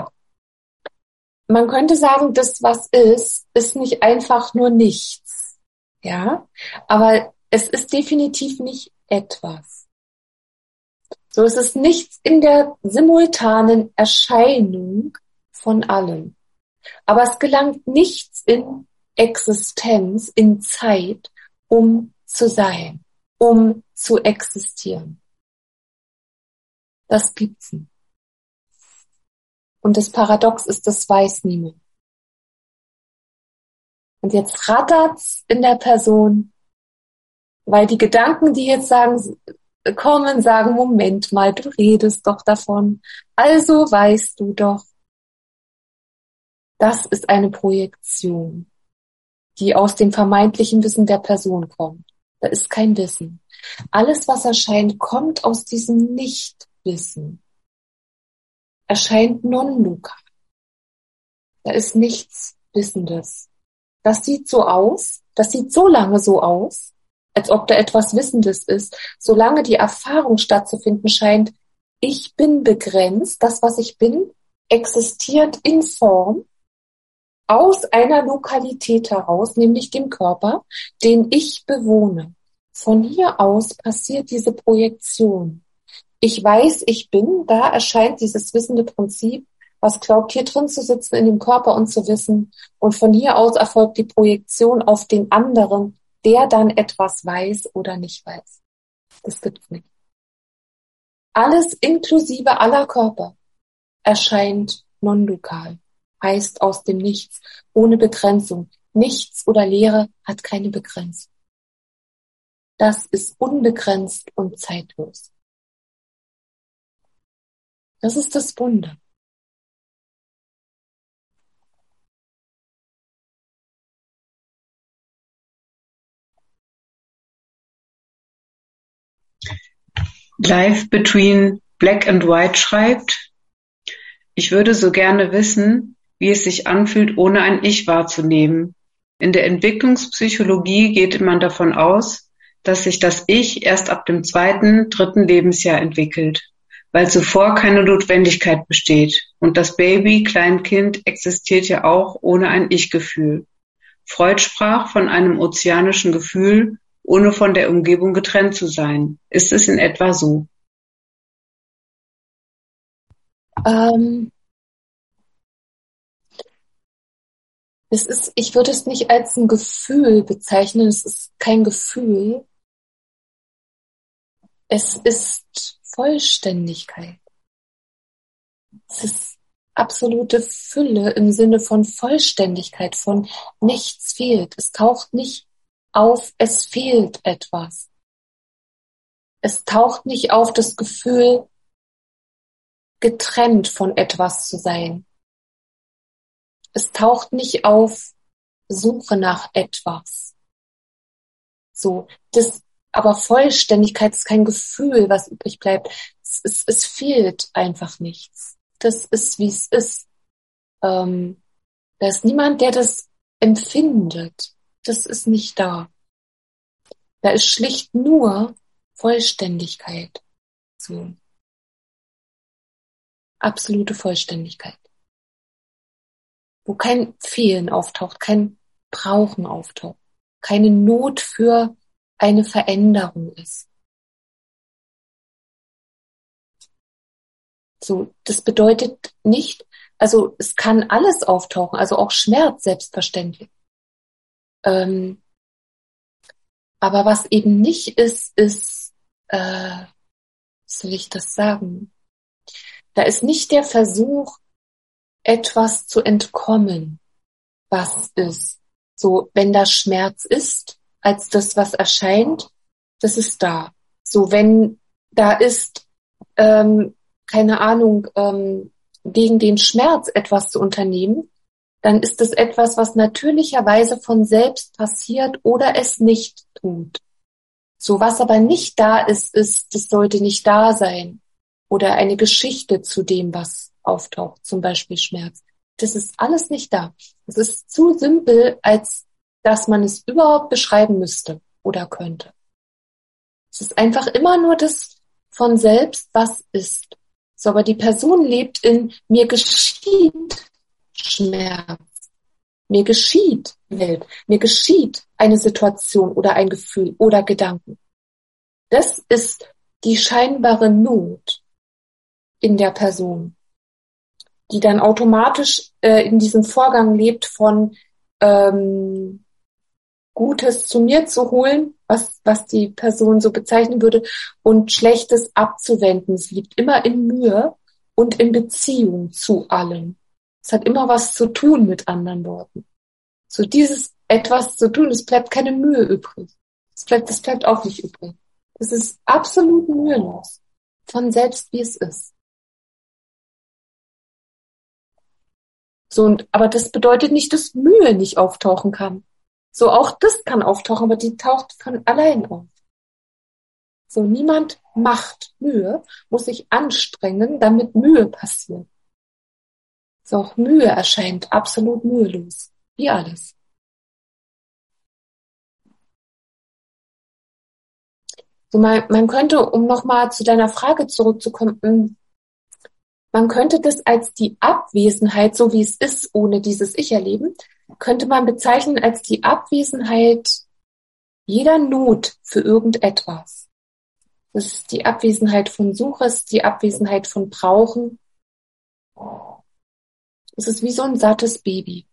man könnte sagen, das, was ist, ist nicht einfach nur nichts. Ja, aber es ist definitiv nicht etwas. So, es ist nichts in der simultanen Erscheinung von allem. Aber es gelangt nichts in Existenz, in Zeit, um zu sein, um zu existieren. Das gibt's nicht. Und das Paradox ist, das weiß niemand. Und jetzt rattert's in der Person, weil die Gedanken, die jetzt sagen, kommen, sagen, Moment mal, du redest doch davon. Also weißt du doch, das ist eine Projektion, die aus dem vermeintlichen Wissen der Person kommt. Da ist kein Wissen. Alles, was erscheint, kommt aus diesem Nichtwissen. Erscheint non-lokal. Da ist nichts Wissendes. Das sieht so aus, das sieht so lange so aus, als ob da etwas Wissendes ist, solange die Erfahrung stattzufinden scheint, ich bin begrenzt, das, was ich bin, existiert in Form aus einer Lokalität heraus, nämlich dem Körper, den ich bewohne. Von hier aus passiert diese Projektion. Ich weiß, ich bin, da erscheint dieses wissende Prinzip, was glaubt, hier drin zu sitzen in dem Körper und zu wissen. Und von hier aus erfolgt die Projektion auf den anderen, der dann etwas weiß oder nicht weiß. Das gibt's nicht. Alles inklusive aller Körper erscheint non-lokal, heißt aus dem Nichts, ohne Begrenzung. Nichts oder Leere hat keine Begrenzung. Das ist unbegrenzt und zeitlos. Das ist das Wunder. Life Between Black and White schreibt, ich würde so gerne wissen, wie es sich anfühlt, ohne ein Ich wahrzunehmen. In der Entwicklungspsychologie geht man davon aus, dass sich das Ich erst ab dem zweiten, dritten Lebensjahr entwickelt, weil zuvor keine Notwendigkeit besteht. Und das Baby, Kleinkind, existiert ja auch ohne ein Ich-Gefühl. Freud sprach von einem ozeanischen Gefühl, ohne von der Umgebung getrennt zu sein. Ist es in etwa so? Ähm, es ist, ich würde es nicht als ein Gefühl bezeichnen. Es ist kein Gefühl. Es ist Vollständigkeit. Es ist absolute Fülle im Sinne von Vollständigkeit, von nichts fehlt. Es taucht nicht auf, es fehlt etwas. Es taucht nicht auf das Gefühl, getrennt von etwas zu sein. Es taucht nicht auf Suche nach etwas. So, das, aber Vollständigkeit ist kein Gefühl, was übrig bleibt. Es, es, es fehlt einfach nichts. Das ist, wie es ist. Ähm, da ist niemand, der das empfindet. Das ist nicht da. Da ist schlicht nur Vollständigkeit. So. Absolute Vollständigkeit. Wo kein Fehlen auftaucht, kein Brauchen auftaucht, keine Not für eine Veränderung ist. So, das bedeutet nicht, also es kann alles auftauchen, also auch Schmerz selbstverständlich. Ähm, aber was eben nicht ist, ist, äh, wie soll ich das sagen? Da ist nicht der Versuch, etwas zu entkommen, was ist. So, wenn da Schmerz ist, als das, was erscheint, das ist da. So, wenn da ist, ähm, keine Ahnung, ähm, gegen den Schmerz etwas zu unternehmen, dann ist es etwas, was natürlicherweise von selbst passiert oder es nicht tut. So, was aber nicht da ist, ist, das sollte nicht da sein. Oder eine Geschichte zu dem, was auftaucht, zum Beispiel Schmerz. Das ist alles nicht da. Es ist zu simpel, als dass man es überhaupt beschreiben müsste oder könnte. Es ist einfach immer nur das von selbst, was ist. So, aber die Person lebt in mir geschieht Schmerz. Mir geschieht Welt. Mir geschieht eine Situation oder ein Gefühl oder Gedanken. Das ist die scheinbare Not in der Person, die dann automatisch äh, in diesem Vorgang lebt von ähm, Gutes zu mir zu holen, was, was die Person so bezeichnen würde, und Schlechtes abzuwenden. Es liegt immer in Mühe und in Beziehung zu allem. Es hat immer was zu tun mit anderen Worten. So dieses etwas zu tun, es bleibt keine Mühe übrig. Es bleibt, es bleibt auch nicht übrig. Es ist absolut mühelos. Von selbst, wie es ist. So, und, aber das bedeutet nicht, dass Mühe nicht auftauchen kann. So, auch das kann auftauchen, aber die taucht von allein auf. So, niemand macht Mühe, muss sich anstrengen, damit Mühe passiert. So, auch Mühe erscheint absolut mühelos. Wie alles. So, man, man könnte, um nochmal zu deiner Frage zurückzukommen, man könnte das als die Abwesenheit, so wie es ist, ohne dieses Ich-Erleben, könnte man bezeichnen als die Abwesenheit jeder Not für irgendetwas. Das ist die Abwesenheit von Suche, es ist die Abwesenheit von Brauchen. Es ist wie so ein sattes Baby.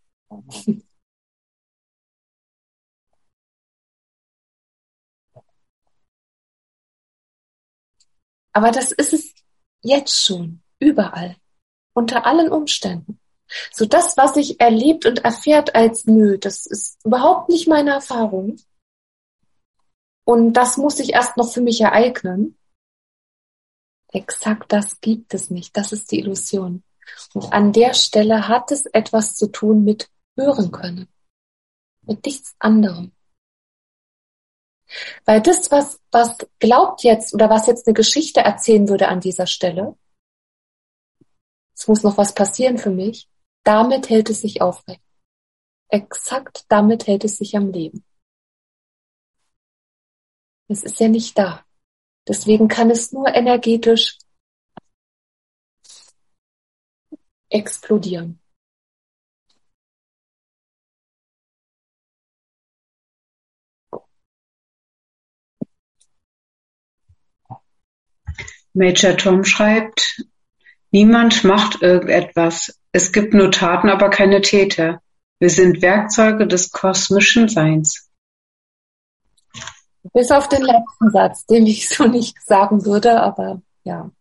Aber das ist es jetzt schon, überall, unter allen Umständen. So das, was sich erlebt und erfährt als Nö, das ist überhaupt nicht meine Erfahrung. Und das muss sich erst noch für mich ereignen. Exakt das gibt es nicht. Das ist die Illusion. Und an der Stelle hat es etwas zu tun mit hören können. Mit nichts anderem. Weil das, was, was glaubt jetzt oder was jetzt eine Geschichte erzählen würde an dieser Stelle, es muss noch was passieren für mich, damit hält es sich aufrecht. Exakt damit hält es sich am Leben. Es ist ja nicht da. Deswegen kann es nur energetisch explodieren. Major Tom schreibt, niemand macht irgendetwas. Es gibt nur Taten, aber keine Täter. Wir sind Werkzeuge des kosmischen Seins. Bis auf den letzten Satz, den ich so nicht sagen würde, aber ja.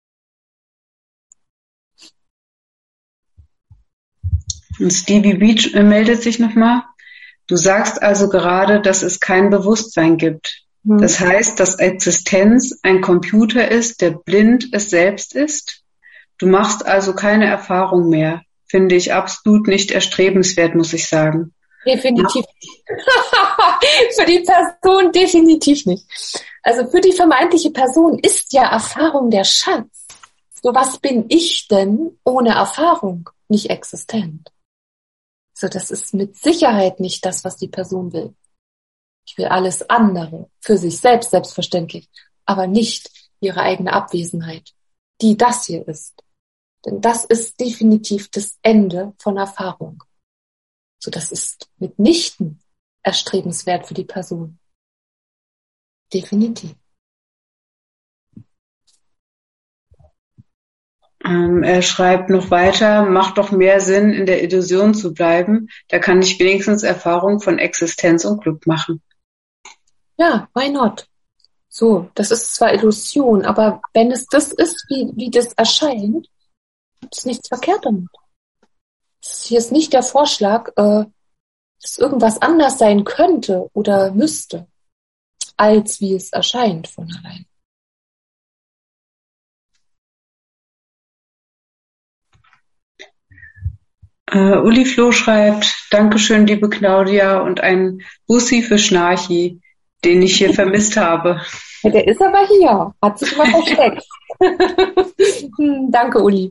Und Stevie Beach meldet sich nochmal. Du sagst also gerade, dass es kein Bewusstsein gibt. Hm. Das heißt, dass Existenz ein Computer ist, der blind es selbst ist? Du machst also keine Erfahrung mehr. Finde ich absolut nicht erstrebenswert, muss ich sagen. Definitiv nicht. Für die Person definitiv nicht. Also für die vermeintliche Person ist ja Erfahrung der Schatz. So, was bin ich denn ohne Erfahrung? Nicht existent. So, das ist mit Sicherheit nicht das, was die Person will. Ich will alles andere, für sich selbst selbstverständlich, aber nicht ihre eigene Abwesenheit, die das hier ist. Denn das ist definitiv das Ende von Erfahrung. So, das ist mitnichten erstrebenswert für die Person. Definitiv. Ähm, er schreibt noch weiter, macht doch mehr Sinn, in der Illusion zu bleiben. Da kann ich wenigstens Erfahrung von Existenz und Glück machen. Ja, why not? So, das ist zwar Illusion, aber wenn es das ist, wie, wie das erscheint, ist nichts verkehrt damit. Hier ist nicht der Vorschlag, äh, dass irgendwas anders sein könnte oder müsste, als wie es erscheint von allein. Uh, Uli Floh schreibt, Dankeschön, liebe Claudia, und ein Bussi für Schnarchi, den ich hier vermisst habe. Ja, der ist aber hier, hat sich mal versteckt. hm, danke, Uli.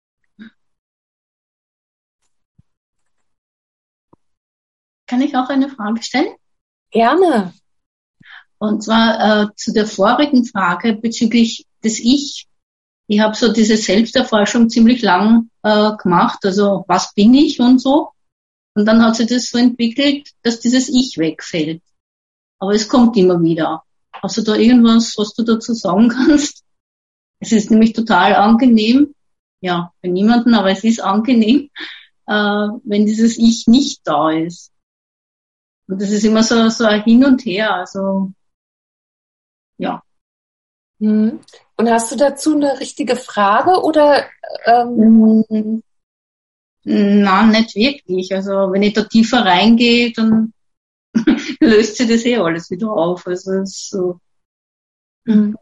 Kann ich auch eine Frage stellen? Gerne. Und zwar äh, zu der vorigen Frage bezüglich des Ich. Ich habe so diese Selbsterforschung ziemlich lang äh, gemacht, also was bin ich und so. Und dann hat sich das so entwickelt, dass dieses Ich wegfällt. Aber es kommt immer wieder. Hast du da irgendwas, was du dazu sagen kannst? Es ist nämlich total angenehm, ja, für niemanden, aber es ist angenehm, äh, wenn dieses Ich nicht da ist. Und das ist immer so, so ein Hin und Her, also, ja. Mhm. Und hast du dazu eine richtige Frage oder? Ähm Mm, Nein, nicht wirklich. Also, wenn ich da tiefer reingehe, dann löst sich das eh alles wieder auf. Also, es ist so. Mhm.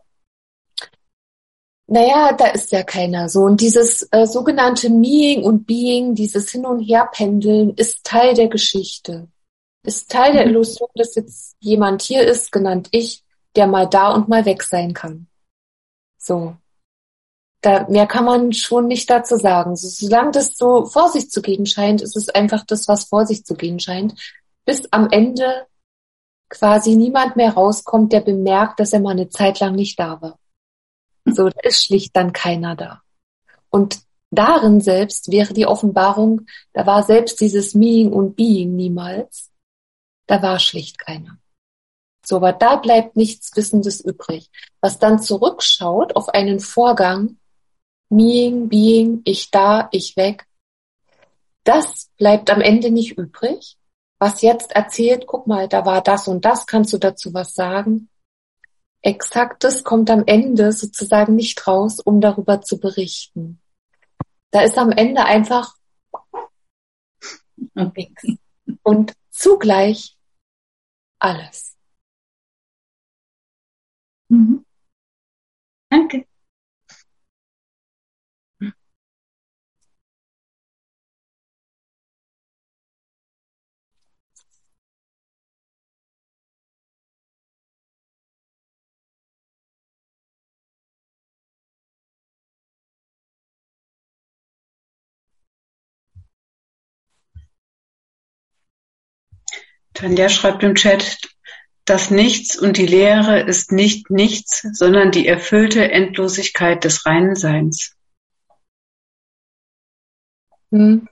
Naja, da ist ja keiner so. Und dieses äh, sogenannte Meing und Being, dieses Hin- und Herpendeln, ist Teil der Geschichte. Ist Teil der Illusion, dass jetzt jemand hier ist, genannt ich, der mal da und mal weg sein kann. So. Da, mehr kann man schon nicht dazu sagen. So, solange das so vor sich zu gehen scheint, ist es einfach das, was vor sich zu gehen scheint, bis am Ende quasi niemand mehr rauskommt, der bemerkt, dass er mal eine Zeit lang nicht da war. So, da ist schlicht dann keiner da. Und darin selbst wäre die Offenbarung, da war selbst dieses Meing und Being niemals, da war schlicht keiner. So, aber da bleibt nichts Wissendes übrig. Was dann zurückschaut auf einen Vorgang, Meing, Being, ich da, ich weg, das bleibt am Ende nicht übrig. Was jetzt erzählt, guck mal, da war das und das, kannst du dazu was sagen? Exaktes kommt am Ende sozusagen nicht raus, um darüber zu berichten. Da ist am Ende einfach nichts. Und zugleich alles. Mhm. Danke. Tanja schreibt im Chat, das Nichts und die Leere ist nicht nichts, sondern die erfüllte Endlosigkeit des reinen Seins. Hm.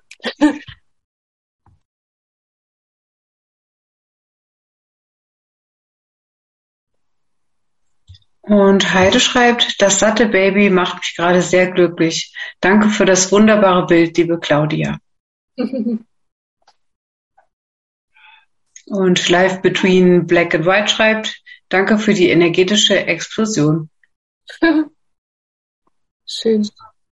Und Heide schreibt, das satte Baby macht mich gerade sehr glücklich. Danke für das wunderbare Bild, liebe Claudia. Und Life Between Black and White schreibt, danke für die energetische Explosion. Schön.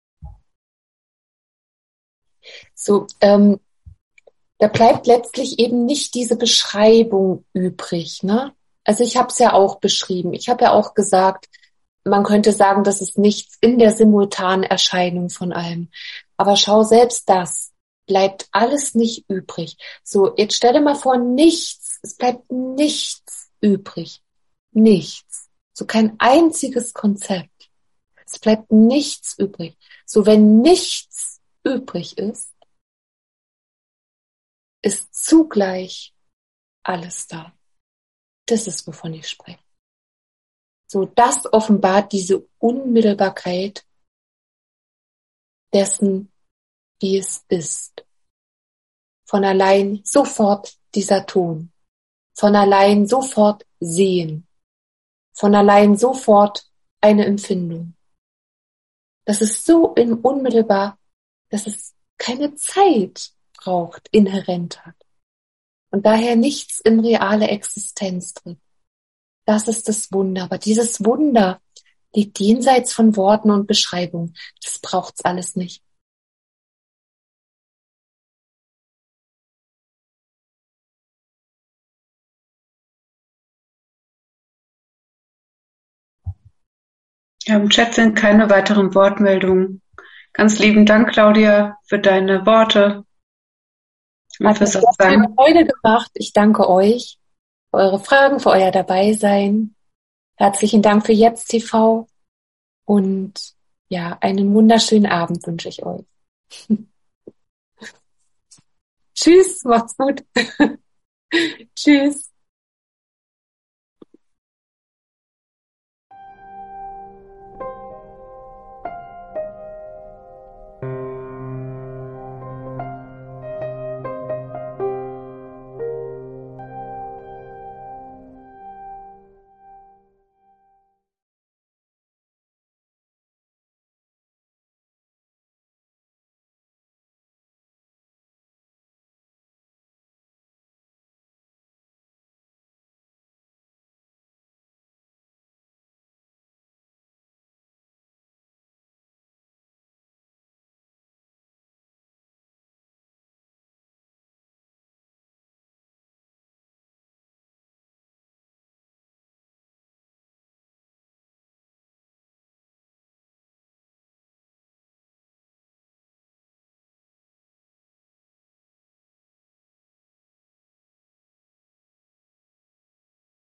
So, ähm, da bleibt letztlich eben nicht diese Beschreibung übrig, ne? Also ich habe es ja auch beschrieben. Ich habe ja auch gesagt, man könnte sagen, das ist nichts in der simultanen Erscheinung von allem. Aber schau, selbst das bleibt alles nicht übrig. So, jetzt stell dir mal vor, nichts, es bleibt nichts übrig. Nichts. So kein einziges Konzept. Es bleibt nichts übrig. So, wenn nichts übrig ist, ist zugleich alles da. Das ist, wovon ich spreche. So, das offenbart diese Unmittelbarkeit dessen, wie es ist. Von allein sofort dieser Ton. Von allein sofort sehen. Von allein sofort eine Empfindung. Das ist so unmittelbar, dass es keine Zeit braucht, inhärent hat. Und daher nichts in reale Existenz tritt. Das ist das Wunder. Aber dieses Wunder liegt jenseits von Worten und Beschreibungen. Das braucht's alles nicht. Ja, im Chat sind keine weiteren Wortmeldungen. Ganz lieben Dank, Claudia, für deine Worte. Hat mir sehr viel Freude gemacht. Ich danke euch für eure Fragen, für euer Dabeisein. Herzlichen Dank für Jetzt T V und ja, einen wunderschönen Abend wünsche ich euch. Tschüss, macht's gut. Tschüss.